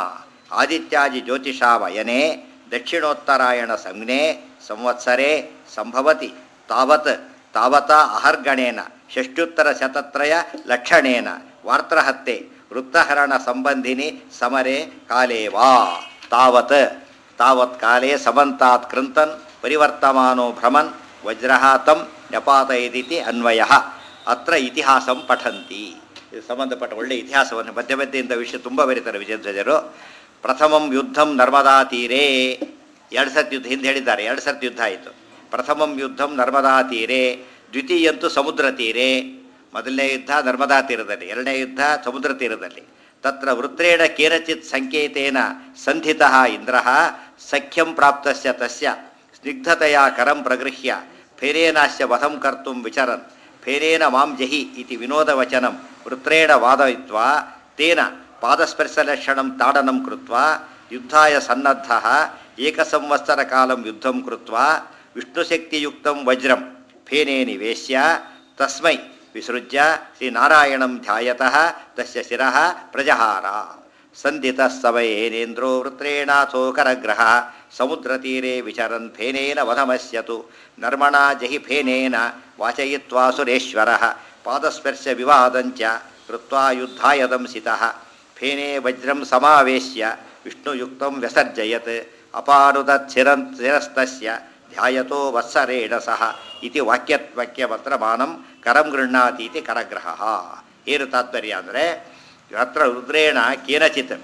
ಆದಿತ್ಯಾದಿ ಜ್ಯೋತಿಷಾಮಯನೇ ದಕ್ಷಿಣೋತ್ತರಾಯಣ ಸಂಜ್ಞೆ ಸಂವತ್ಸರೆ ಸಂಭವತಿ ತಾವತ್ ತಾವತಾ ಅಹರ್ಗಣೇನ ಷಷ್ಟ್ಯುತ್ತರ ಶತತ್ರಯ ಲಕ್ಷಣೇನ ವಾರ್ತ್ರಹತ್ಯೆ ವೃತ್ತಹರಣ ಸಂಬಂಧಿನಿ ಸಮರೆ ಕಾಲೇ ವಾ ತಾವತ್ ತಾವತ್ ಕಾಲೇ ಸಮಂತಾತ್ ಕೃಂತನ್ ಪರಿವರ್ತಮಾನೋ ಭ್ರಮನ್ ವಜ್ರಃ ತಂ ನ್ಯಪಾತಯದಿತಿ ಅನ್ವಯಃ ಅತ್ರ ಇತಿಹಾಸಂ ಪಠಂತಿ. ಇದು ಸಂಬಂಧಪಟ್ಟ ಒಳ್ಳೆಯ ಇತಿಹಾಸವನ್ನು ಮಧ್ಯ ಮಧ್ಯೆಯಿಂದ ವಿಷಯ ತುಂಬ ಬರೀತಾರೆ ವಿಜಯಧ್ವಜರು. ಪ್ರಥಮಂ ಯುದ್ಧಂ ನರ್ಮದಾ ತೀರೇ, ಎರಡು ಸರ್ತಿ ಯುದ್ಧ ಹಿಂದೆ ಹೇಳಿದ್ದಾರೆ. ಎರಡು ಸರ್ತಿ ಯುದ್ಧ ಆಯಿತು. ಪ್ರಥಮಂ ಯುದ್ಧಂ ನರ್ಮದಾ ತೀರೇ, ದ್ವಿತೀಯಂತೂ ಸಮುದ್ರ ತೀರೇ. ಮೊದಲನೇ ಯುದ್ಧ ನರ್ಮದಾ ತೀರದಲ್ಲಿ, ಎರಡನೇ ಯುದ್ಧ ಸಮುದ್ರ ತೀರದಲ್ಲಿ. ತತ್ರ ವೃತ್ರೇಣ ಕೇನಚಿತ್ ಸಂಕೇತೇನ ಸಂಧಿತಃ ಇಂದ್ರಃ ಸಖ್ಯಂ ಪ್ರಾಪ್ತಸ್ಯ ತಸ್ಯ ಸ್ನಿಗ್ಧತೆಯ ಕರಂ ಪ್ರಗೃಹ್ಯ ಫೇರೇನಾಸ್ಯ ವಧಂ ಕರ್ತುಂ ವಿಚರನ್ ಫೇರೇನ ಮಾಂ ಜಹಿ ಇತಿ ವಿನೋದವಚನಂ ವೃತ್ರೇಣ ವಾದಯಿತ್ವಾ ತೇನ ಪಾದಸ್ಪರ್ಶಲಕ್ಷಣಂ ತಾಡನಂ ಕೃತ್ವಾ ಯುದ್ಧಾಯ ಸನ್ನದ್ಧಃ ಏಕಸಂವತ್ಸರ ಕಾಲಂ ಯುದ್ಧಂ ಕೃತ್ವಾ ವಿಷ್ಣುಶಕ್ತಿಯುಕ್ತಂ ವಜ್ರಂ ಫೇನೆ ನಿವೇಶ್ಯ ತಸ್ಮೈ ವಿಸೃಜ್ಯ ಶ್ರೀನಾರಾಯಣಂ ಧ್ಯಾಯತಃ ತಸ್ಯ ಶಿರಃ ಪ್ರಜಹಾರ. ಸಂಧಿತಃ ಸಮಯೇನೇಂದ್ರೋ ವೃತ್ರೇಣಾಥೋ ಕರಗ್ರಹ ಸಮುದ್ರತೀರೆ ವಿಚರನ್ ಫೇನೇನ ವಧಮಸ್ಯತು ನರ್ಮಣಾ ಜಹಿ ಫೇನೇನ ವಾಚಯಿತ್ವಾ ಸುರೇಶ್ವರಃ ಪಾದಸ್ಪರ್ಶ ವಿವಾದಂಚ ಕೃತ್ವಾ ಯುದ್ಧಾಯ ದಂಸಿತಃ ಫೇನೆ ವಜ್ರಂ ಸಮಾವೇಶ್ಯ ವಿಷ್ಣುಯುಕ್ತಂ ವ್ಯಸರ್ಜಯತ್ ಅಪಾನುದತ್ ಶಿರನ್ ಶಿರಸ್ತಸ್ಯ ಧ್ಯಾಯತೋ ವತ್ಸರೇಣ ಸಹ ಇತಿ ವಾಕ್ಯವಾಕ್ಯವತ್ರಮಾನಂ ಕರಂ ಗೃಹ್ಣಾತೀತಿ ಕರಗ್ರಹ. ಏನು ತಾತ್ಪರ್ಯ ಅಂದರೆ ಅತ್ರ ರುದ್ರೇಣ ಕೇನಚಿತ್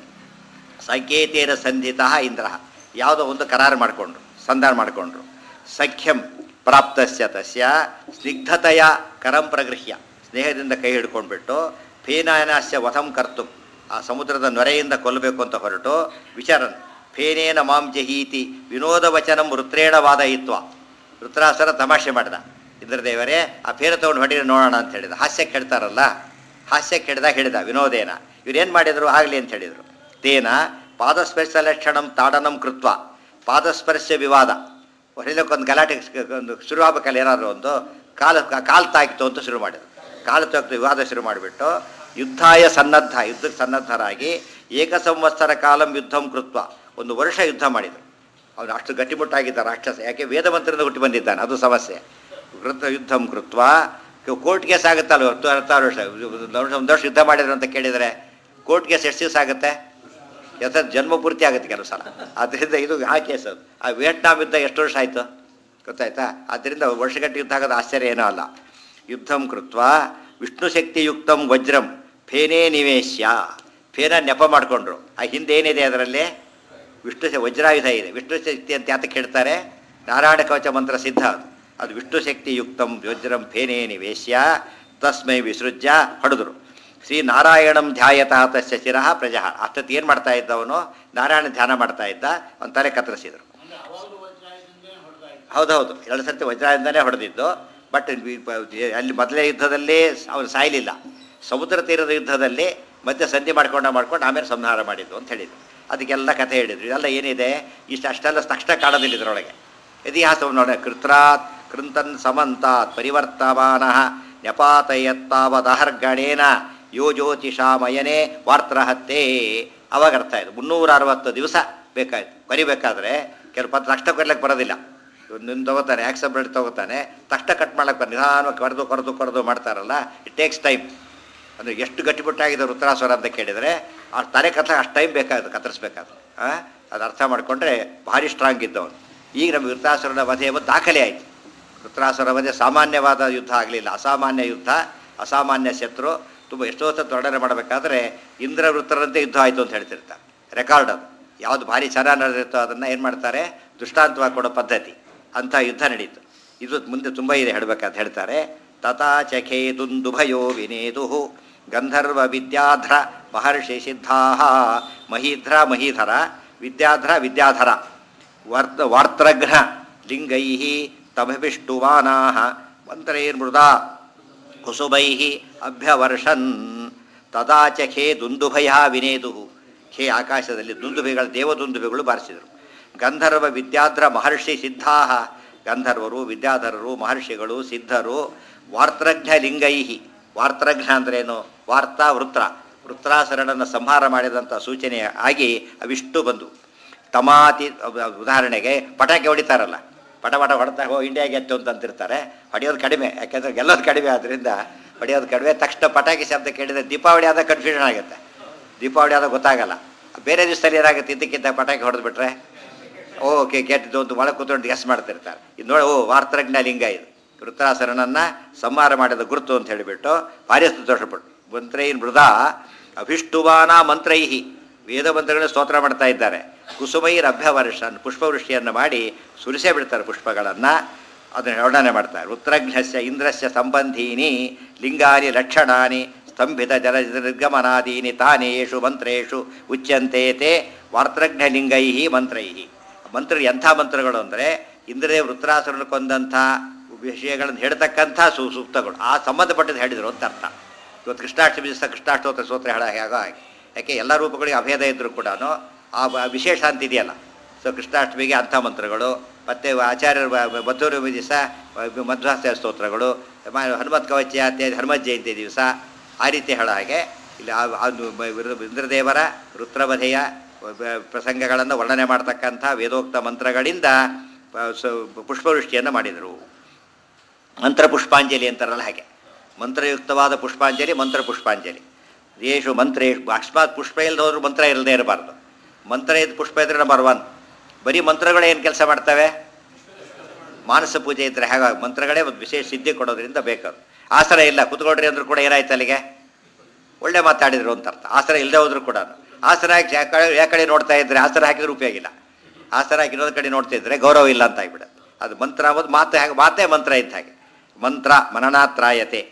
ಸಂಕೇತೇನ ಸಂಧಿತ ಇಂದ್ರ, ಯಾವುದೋ ಒಂದು ಕರಾರು ಮಾಡಿಕೊಂಡ್ರು, ಸಂಧಾನ ಮಾಡಿಕೊಂಡ್ರು. ಸಖ್ಯಂ ಪ್ರಾಪ್ತಸ್ಯ ತಸ್ಯ ಸ್ನಿಗ್ಧತೆಯ ಕರಂ ಪ್ರಗೃಹ್ಯ, ಸ್ನೇಹದಿಂದ ಕೈ ಹಿಡ್ಕೊಂಡ್ಬಿಟ್ಟು ಫೇನಾಯನಾಸ್ಯ ವಧಂ ಕರ್ತು, ಆ ಸಮುದ್ರದ ನೊರೆಯಿಂದ ಕೊಲ್ಲಬೇಕು ಅಂತ ಹೊರಟು ವಿಚರನ್ ಫೇನೇನ ಮಾಂ ಜಹೀತಿ ವಿನೋದ ವಚನಂ ವೃತ್ರೇಣ ವಾದಯಿತ್ವ. ವೃತ್ರಾಸುರ ತಮಾಷೆ ಮಾಡಿದ, ಇಂದ್ರದೇವರೇ ಆ ಫೇನ ತೊಗೊಂಡು ಹೊಡಿರಿ ನೋಡೋಣ ಅಂತ ಹೇಳಿದ. ಹಾಸ್ಯಕ್ಕೆ ಹೇಳ್ತಾರಲ್ಲ, ಹಾಸ್ಯಕ್ಕೆ ಹಿಡ್ದಾಗ ಹೇಳಿದ ವಿನೋದೇನ. ಇವ್ರೇನು ಮಾಡಿದರು? ಆಗಲಿ ಅಂತ ಹೇಳಿದರು. ತೇನ ಪಾದಸ್ಪರ್ಶ ಲಕ್ಷಣಂ ತಾಡನಂ ಕೃತ್ವ, ಪಾದಸ್ಪರ್ಶ ವಿವಾದ ಹೊಡಿಲಕ್ಕೊಂದು ಗಲಾಟೆ ಒಂದು ಶುರು ಆಗ್ಬೇಕಲ್ಲ, ಏನಾದರೂ ಒಂದು ಕಾಲು ಕಾಲು ತಾಕಿತು ಅಂತ ಶುರು ಮಾಡಿದರು. ಕಾಲು ತಾಕಿತು ವಿವಾದ ಶುರು ಮಾಡಿಬಿಟ್ಟು ಯುದ್ಧಾಯ ಸನ್ನದ್ಧ, ಯುದ್ಧಕ್ಕೆ ಸನ್ನದ್ಧರಾಗಿ ಏಕ ಸಂವತ್ಸರ ಕಾಲಂ ಯುದ್ಧಂ ಕೃತ್ವ, ಒಂದು ವರ್ಷ ಯುದ್ಧ ಮಾಡಿದರು. ಅವನು ಅಷ್ಟು ಗಟ್ಟಿಮುಟ್ಟಾಗಿದ್ದ ರಾಕ್ಷಸ, ಯಾಕೆ ವೇದ ಮಂತ್ರದಿಂದ ಹುಟ್ಟಿ ಬಂದಿದ್ದಾನೆ, ಅದು ಸಮಸ್ಯೆ. ವೃತ್ತ ಯುದ್ಧಂ ಕೃತ್ವ, ಕೋರ್ಟ್ ಕೇಸ್ ಆಗುತ್ತಲ್ಲ, ಹತ್ತು ಹತ್ತಾರು ವರ್ಷ ಒಂದು ವರ್ಷ ಯುದ್ಧ ಮಾಡಿದ್ರು ಅಂತ ಕೇಳಿದರೆ ಕೋರ್ಟ್ ಕೇಸ್ ಎಷ್ಟು ದಿವಸ ಆಗುತ್ತೆ? ಎತ್ತ ಜನ್ಮ ಪೂರ್ತಿ ಆಗುತ್ತೆ ಕೆಲವು ಸಲ. ಆದ್ದರಿಂದ ಇದು ಆ ಕೇಸ್. ಅದು ಆ ವಿಯೆಟ್ನಾಂ ಯುದ್ಧ ಎಷ್ಟು ವರ್ಷ ಆಯಿತು ಗೊತ್ತಾಯ್ತಾ? ಆದ್ದರಿಂದ ವರ್ಷಗಟ್ಟೆ ಯುದ್ಧ ಆಗೋದು ಆಶ್ಚರ್ಯ ಏನೂ ಅಲ್ಲ. ಯುದ್ಧಂ ಕೃತ್ವ ವಿಷ್ಣು ಶಕ್ತಿಯುಕ್ತಂ ವಜ್ರಂ ಫೇನೇ ನಿವೇಶ್ಯ, ಫೇನ ನೆಪ ಮಾಡಿಕೊಂಡ್ರು. ಆ ಹಿಂದೆ ಏನಿದೆ ಅದರಲ್ಲಿ? ವಿಷ್ಣು ವಜ್ರಾಯುಧ ಇದೆ. ವಿಷ್ಣು ಶಕ್ತಿ ಅಂತ ಯಾತಕ್ಕೆ ಹೇಳ್ತಾರೆ? ನಾರಾಯಣ ಕವಚ ಮಂತ್ರ ಸಿದ್ಧ ಅದು. ಅದು ವಿಷ್ಣು ಶಕ್ತಿಯುಕ್ತಂ ವಜ್ರಂ ಫೇನೇ ನಿವೇಶ್ಯ ತಸ್ಮೈ ವಿಸೃಜ್ಯ ಹೊಡೆದರು. ಶ್ರೀ ನಾರಾಯಣಂ ಧ್ಯಾಯತಃ ತಸ್ಯ ಶಿರಃ ಪ್ರಜಃ. ಅಷ್ಟೊತ್ತು ಏನು ಮಾಡ್ತಾ ಇದ್ದವನು? ನಾರಾಯಣ ಧ್ಯಾನ ಮಾಡ್ತಾ ಇದ್ದ, ಅವನ ತಲೆ ಕತ್ತರಿಸಿದರು. ಹೌದೌದು, ಎರಡು ಸರ್ತಿ ವಜ್ರಾಯುಧನೇ ಹೊಡೆದಿದ್ದು. ಬಟ್ ಅಲ್ಲಿ ಮೊದಲೇ ಯುದ್ಧದಲ್ಲಿ ಅವನು ಸಾಯಲಿಲ್ಲ. ಸಮುದ್ರ ತೀರದ ಯುದ್ಧದಲ್ಲಿ ಮಧ್ಯೆ ಸಂಧಿ ಮಾಡ್ಕೊಂಡು ಮಾಡ್ಕೊಂಡು ಆಮೇಲೆ ಸಂಹಾರ ಮಾಡಿದ್ದು ಅಂತ ಹೇಳಿದ್ರು. ಅದಕ್ಕೆಲ್ಲ ಕಥೆ ಹೇಳಿದರು. ಇದೆಲ್ಲ ಏನಿದೆ ಇಷ್ಟು ಅಷ್ಟೆಲ್ಲ ತಕ್ಷಣ ಕಾಣೋದಿಲ್ಲ ಇದರೊಳಗೆ. ಇತಿಹಾಸವನ್ನು ನೋಡ ಕೃತ್ರಾತ್ ಕೃಂತನ್ ಸಮಂತಾತ್ ಪರಿವರ್ತಮಾನ ನ್ಯಪಾತಯತ್ತಾವದಹರ್ಗಣೇನ ಯೋ ಜ್ಯೋತಿಷಾಮಯನೇ ವಾರ್ತ್ರಹತ್ಯೆ. ಅವಾಗ ಅರ್ಥ ಆಯಿತು. ಮುನ್ನೂರ ಅರವತ್ತು ದಿವಸ ಬೇಕಾಯಿತು ಬರಿಬೇಕಾದ್ರೆ. ಕೆಲವು ಪತ್ರ ತಕ್ಷಣ ಕೊಡ್ಲಿಕ್ಕೆ ಬರೋದಿಲ್ಲ. ನಿನ್ನ ತೊಗೋತಾನೆ, ಆಕ್ಸೆಪ್ಟ್ ತೊಗೋತಾನೆ, ತಕ್ಷಣ ಕಟ್ ಮಾಡ್ಲಿಕ್ಕೆ ಬರ ನಿಧಾನವಾಗಿ ಕರೆದು ಕರೆದು ಕರೆದು ಮಾಡ್ತಾರಲ್ಲ, ಇಟ್ ಟೇಕ್ಸ್ ಟೈಮ್. ಅಂದರೆ ಎಷ್ಟು ಗಟ್ಟಿಬಿಟ್ಟಾಗಿದೆ ವೃತ್ರಾಸುರ ಅಂತ ಕೇಳಿದರೆ ಆ ತಲೆ ಕತ್ತ ಅಷ್ಟು ಟೈಮ್ ಬೇಕಾಗುತ್ತೆ ಕತ್ತರಿಸ್ಬೇಕಾದ್ರೆ. ಅದು ಅರ್ಥ ಮಾಡಿಕೊಂಡ್ರೆ ಭಾರಿ ಸ್ಟ್ರಾಂಗ್ ಇದ್ದವನು. ಈಗ ನಮಗೆ ವೃತ್ರಾಸುರನ ವಧೆ ಎಂಬ ದಾಖಲೆ ಆಯಿತು. ವೃತ್ರಾಸುರ ವಧೆ ಸಾಮಾನ್ಯವಾದ ಯುದ್ಧ ಆಗಲಿಲ್ಲ, ಅಸಾಮಾನ್ಯ ಯುದ್ಧ, ಅಸಾಮಾನ್ಯ ಶತ್ರು. ತುಂಬ ಎಷ್ಟೋ ಹೊತ್ತು ತೊಡನೆ ಮಾಡಬೇಕಾದ್ರೆ ಇಂದ್ರ ವೃತ್ತರಂತೆ ಯುದ್ಧ ಆಯಿತು ಅಂತ ಹೇಳ್ತಿರ್ತಾರೆ. ರೆಕಾರ್ಡ್ ಅದು. ಯಾವುದು ಭಾರಿ ಚೆನ್ನಾಗಿ ನಡೆದಿರ್ತೋ ಅದನ್ನು ಏನು ಮಾಡ್ತಾರೆ? ದೃಷ್ಟಾಂತವಾಗಿ ಕೊಡೋ ಪದ್ಧತಿ. ಅಂಥ ಯುದ್ಧ ನಡೀತು. ಇದು ಮುಂದೆ ತುಂಬ ಇದೆ ಹೇಳಬೇಕಂತ ಹೇಳ್ತಾರೆ. ತಥಾ ಚಖೇದುಂದುಭಯೋ ವಿನೇದು ಗಂಧರ್ವ ವಿದ್ಯಾಧ್ರ ಮಹರ್ಷಿ ಸಿದ್ಧಾ ಮಹೀಧ್ರ ಮಹೀಧರ ವಿದ್ಯಾಧರ ವಿದ್ಯಾಧರ ವರ್ತ ವಾರ್ತ್ರಘ್ನ ಲಿಂಗೈ ತಮಭಿಷ್ಟುವಾನಾ ಮಂತ್ರೈರ್ಮೃದಾ ಕುಸುಮೈ ಅಭ್ಯವರ್ಷನ್ ತದಾ ಚ ಖೇ ದುಂದುಭಯ ವಿನೇದು. ಖೇ ಆಕಾಶದಲ್ಲಿ ದುಂದುಭಿಗಳ ದೇವದುಂದುಭಿಗಳು ಬಾರಿಸಿದರು. ಗಂಧರ್ವ ವಿದ್ಯಾಧರ ಮಹರ್ಷಿ ಸಿದ್ಧಾ, ಗಂಧರ್ವರು ವಿದ್ಯಾಧರರು ಮಹರ್ಷಿಗಳು ಸಿದ್ಧರು ವಾರ್ತ್ರಘ್ನ ಲಿಂಗೈ. ವಾರ್ತ್ರಘ್ನ ಅಂದ್ರೇನು? ವಾರ್ತಾ ವೃತ್ರ, ವೃತ್ರಾಸುರನನ್ನು ಸಂಹಾರ ಮಾಡಿದಂಥ ಸೂಚನೆ ಆಗಿ ಅವಿಷ್ಟು ಬಂದು ತಮಾತಿ. ಉದಾಹರಣೆಗೆ ಪಟಾಕಿ ಹೊಡಿತಾರಲ್ಲ, ಪಟ ಪಟ ಹೊಡೆತಾ ಹೋ ಇಂಡಿಯಾ ಗೆತ್ತು ಅಂತಂತಿರ್ತಾರೆ. ಹೊಡೆಯೋದು ಕಡಿಮೆ, ಯಾಕೆಂದರೆ ಗೆಲ್ಲೋದು ಕಡಿಮೆ ಆದ್ದರಿಂದ ಹೊಡೆಯೋದು ಕಡಿಮೆ. ತಕ್ಷಣ ಪಟಾಕಿ ಶಬ್ದ ಕೇಳಿದರೆ ದೀಪಾವಳಿ ಆದಾಗ ಕನ್ಫ್ಯೂಷನ್ ಆಗುತ್ತೆ. ದೀಪಾವಳಿ ಆದಾಗ ಗೊತ್ತಾಗಲ್ಲ. ಬೇರೆ ದಿವಸದಲ್ಲಿ ಏನಾಗುತ್ತೆ, ಇದಕ್ಕಿಂತ ಪಟಾಕಿ ಹೊಡೆದ್ಬಿಟ್ರೆ ಓಕೆ ಕೆಟ್ಟದ್ದು ಅಂತ ಒಳಗೆ ಕೂತ್ಕೊಂಡು ಗೆಸ್ ಮಾಡ್ತಿರ್ತಾರೆ. ಇದು ನೋಡಿ, ಓ ವಾರ್ತ್ರಜ್ಞ ಲಿಂಗ ಇದು ವೃತ್ರಾಸುರನನ್ನು ಸಂಹಾರ ಮಾಡಿದ ಗುರುತು ಅಂತ ಹೇಳಿಬಿಟ್ಟು ಭಾರಿ ಸ್ತೋಷಪಟ್ಟು. ಮಂತ್ರೈನ್ ಮೃದಾ ಅಭಿಷ್ಟುವಾನ ಮಂತ್ರೈಹಿ, ವೇದ ಮಂತ್ರಗಳನ್ನ ಸ್ತೋತ್ರ ಮಾಡ್ತಾ ಇದ್ದಾರೆ. ಕುಸುಮೈರ್ ಅಭ್ಯವರ್ಷನ್, ಪುಷ್ಪವೃಷ್ಟಿಯನ್ನು ಮಾಡಿ ಸುರಿಸೇ ಬಿಡ್ತಾರೆ ಪುಷ್ಪಗಳನ್ನು. ಅದನ್ನು ವರ್ಣನೆ ಮಾಡ್ತಾರೆ. ವೃತ್ರಘ್ನಸ್ಯ ಇಂದ್ರಸ್ಯ ಸಂಬಂಧೀನಿ ಲಿಂಗಾನಿ ಲಕ್ಷಣಾನಿ ಸ್ತಂಭಿತ ಜಲ ನಿರ್ಗಮನಾದೀನಿ ತಾನೇಷು ಮಂತ್ರೇಷು ಉಚ್ಯಂತೆ ತೇ ವಾರ್ತ್ರಘ್ನ ಲಿಂಗೈ ಮಂತ್ರೈ. ಮಂತ್ರ ಎಂಥ ಮಂತ್ರಗಳು ಅಂದರೆ ಇಂದ್ರದೇವ ವೃತ್ರಾಸುರನ ಕೊಂದಂಥ ವಿಷಯಗಳನ್ನು ಹೇಳ್ತಕ್ಕಂಥ ಸು ಸೂಕ್ತಗಳು ಆ ಸಂಬಂಧಪಟ್ಟದ್ದು ಹೇಳಿದರು ಅಂತ ಅರ್ಥ. ಇವತ್ತು ಕೃಷ್ಣಾಷ್ಟಮಿ ದಿವಸ ಕೃಷ್ಣಾಷ್ಟೋತ್ತರ ಸ್ತೋತ್ರ ಹೇಳ ಹೇಗೋ ಹಾಗೆ, ಯಾಕೆ ಎಲ್ಲ ರೂಪಗಳಿಗೆ ಅಭೇದ ಇದ್ದರೂ ಕೂಡ ಆ ವಿಶೇಷ ಅಂತ ಇದೆಯಲ್ಲ. ಸೊ ಕೃಷ್ಣಾಷ್ಟಮಿಗೆ ಅಂಥ ಮಂತ್ರಗಳು, ಮತ್ತು ಆಚಾರ್ಯರ ಮಧ್ವರ ದಿವಸ ಮಧ್ವಾಚಾರ್ಯ ಸ್ತೋತ್ರಗಳು, ಹನುಮತ್ ಕವಚ ಇತ್ಯಾದಿ ಹನುಮತ್ ಜಯಂತಿ ದಿವಸ ಆ ರೀತಿ ಹೇಳೋ ಹಾಗೆ ಇಲ್ಲಿ ಅದು ಇಂದ್ರದೇವರ ರುದ್ರವಧೆಯ ಪ್ರಸಂಗಗಳನ್ನು ವರ್ಣನೆ ಮಾಡ್ತಕ್ಕಂಥ ವೇದೋಕ್ತ ಮಂತ್ರಗಳಿಂದ ಪುಷ್ಪವೃಷ್ಟಿಯನ್ನು ಮಾಡಿದರು. ಮಂತ್ರ ಪುಷ್ಪಾಂಜಲಿ ಅಂತಾರಲ್ಲ ಹಾಗೆ, ಮಂತ್ರಯುಕ್ತವಾದ ಪುಷ್ಪಾಂಜಲಿ ಮಂತ್ರ ಪುಷ್ಪಾಂಜಲಿ. ಯೇಷು ಮಂತ್ರೇಶು ಅಕಸ್ಮಾತ್ ಪುಷ್ಪ ಇಲ್ಲದೆ ಹೋದ್ರೂ ಮಂತ್ರ ಇಲ್ಲದೆ ಇರಬಾರ್ದು. ಮಂತ್ರ ಇದ್ದು ಪುಷ್ಪ ಇದ್ರೆ ನಂಬರ್ ಒನ್. ಬರೀ ಮಂತ್ರಗಳು ಏನು ಕೆಲಸ ಮಾಡ್ತವೆ? ಮಾನಸ ಪೂಜೆ ಇದ್ದರೆ ಹೇಗೆ ಮಂತ್ರಗಳೇ ಒಂದು ವಿಶೇಷ ಸಿದ್ಧಿ ಕೊಡೋದ್ರಿಂದ ಬೇಕಾದ್ರು. ಆಸರ ಇಲ್ಲ ಕೂತ್ಕೊಳ್ರಿ ಅಂದ್ರೂ ಕೂಡ ಏನಾಯ್ತು ಅಲ್ಲಿಗೆ? ಒಳ್ಳೆ ಮಾತಾಡಿದ್ರು ಅಂತ ಅರ್ಥ. ಆಸರ ಇಲ್ಲದೆ ಹೋದ್ರು ಕೂಡ ಆಸರ ಹಾಕಿ ಯಾವ ಕಡೆ ನೋಡ್ತಾ ಇದ್ದರೆ ಆಸರ ಹಾಕಿದ್ರೆ ಉಪಯೋಗ ಇಲ್ಲ. ಆಸರ ಹಾಕಿ ಇನ್ನೊಂದು ಕಡೆ ನೋಡ್ತಿದ್ರೆ ಗೌರವ ಇಲ್ಲ ಅಂತ ಆಗಿಬಿಡುತ್ತೆ. ಅದು ಮಂತ್ರ ಅಂಬೋದು ಮಾತು ಹೇಗೆ ಮಾತೇ ಮಂತ್ರ ಇದ್ದ ಹಾಗೆ. ಮಂತ್ರ ಮನನಾತ್ರಾಯತೆ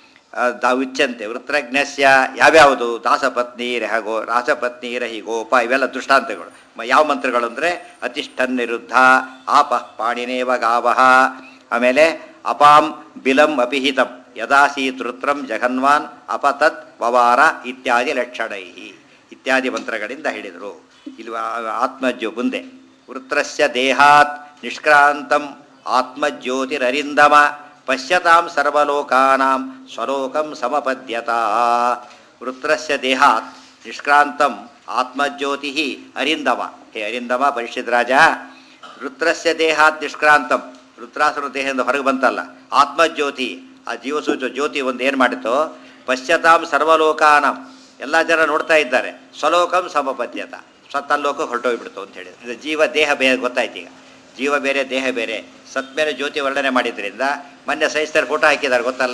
ದ ಉಚ್ಚಂತೆ ವೃತ್ರಜ್ಞಸ್ಯ ಯಾವ್ಯಾವುದು ದಾಸಪತ್ನೀರ ಹಾಗೋ ರಾಸಪತ್ನೀರ ಹೀಗೋಪ ಇವೆಲ್ಲ ದೃಷ್ಟಾಂತಗಳು. ಯಾವ ಮಂತ್ರಗಳು ಅಂದರೆ ಅತಿಷ್ಠನ್ ನಿರುದ್ಧ ಆಪ ಪಾಣಿನೇವ ಗಾವಹ, ಆಮೇಲೆ ಅಪಾಂ ಬಿಲಂ ಅಪಿಹಿತಂ ಯದಾಸೀತ್ ವೃತ್ರಂ ಜಘನ್ವಾನ್ ಅಪತತ್ ವವಾರ ಇತ್ಯಾದಿ ಲಕ್ಷಣೈ ಇತ್ಯಾದಿ ಮಂತ್ರಗಳಿಂದ ಹೇಳಿದರು. ಇಲ್ಲಿ ಆತ್ಮಜ್ಯೋ ಮುಂದೆ ವೃತ್ರಸ್ಯ ದೇಹಾತ್ ನಿಷ್ಕ್ರಾಂತಂ ಆತ್ಮಜ್ಯೋತಿರರಿಂದಮ ಪಶ್ಯತಾಂ ಸರ್ವಲೋಕಾನಾಂ ಸ್ವಲೋಕಂ ಸಮಪದ್ಯತಾ. ವೃತ್ರಸ್ಯ ದೇಹಾತ್ ನಿಷ್ಕ್ರಾಂತಂ ಆತ್ಮಜ್ಯೋತಿ ಅರಿಂದಮ. ಹೇ ಅರಿಂದಮ ಪರಿಷತ್ ರಾಜ, ವೃತ್ರಸ್ಯ ದೇಹಾತ್ ನಿಷ್ಕ್ರಾಂತಂ, ವೃತ್ರಾಸುರ ದೇಹದಿಂದ ಹೊರಗೆ ಬಂತಲ್ಲ ಆತ್ಮಜ್ಯೋತಿ, ಆ ಜೀವಸೂಚ ಜ್ಯೋತಿ ಒಂದು ಏನು ಮಾಡಿತೋ ಪಶ್ಯತಾಂ ಸರ್ವಲೋಕಾನಾಂ, ಎಲ್ಲ ಜನ ನೋಡ್ತಾ ಇದ್ದಾರೆ. ಸ್ವಲೋಕಂ ಸಮಪದ್ಯತ, ಸ್ವತಲ್ಲೋಕ ಹೊರಟೋಗ್ಬಿಡ್ತು ಅಂತ ಹೇಳಿದ್ರು. ಇದು ಜೀವ ದೇಹ ಬೇರೆ ಗೊತ್ತಾಯ್ತು. ಈಗ ಜೀವ ಬೇರೆ ದೇಹ ಬೇರೆ. ಸತ್ ಮೇಲೆ ಜ್ಯೋತಿ ವರ್ಣನೆ ಮಾಡಿದ್ರಿಂದ ಮೊನ್ನೆ ಸೈನ್ಸ್ತಾರೆ ಫೋಟೋ ಹಾಕಿದ್ದಾರೆ ಗೊತ್ತಲ್ಲ.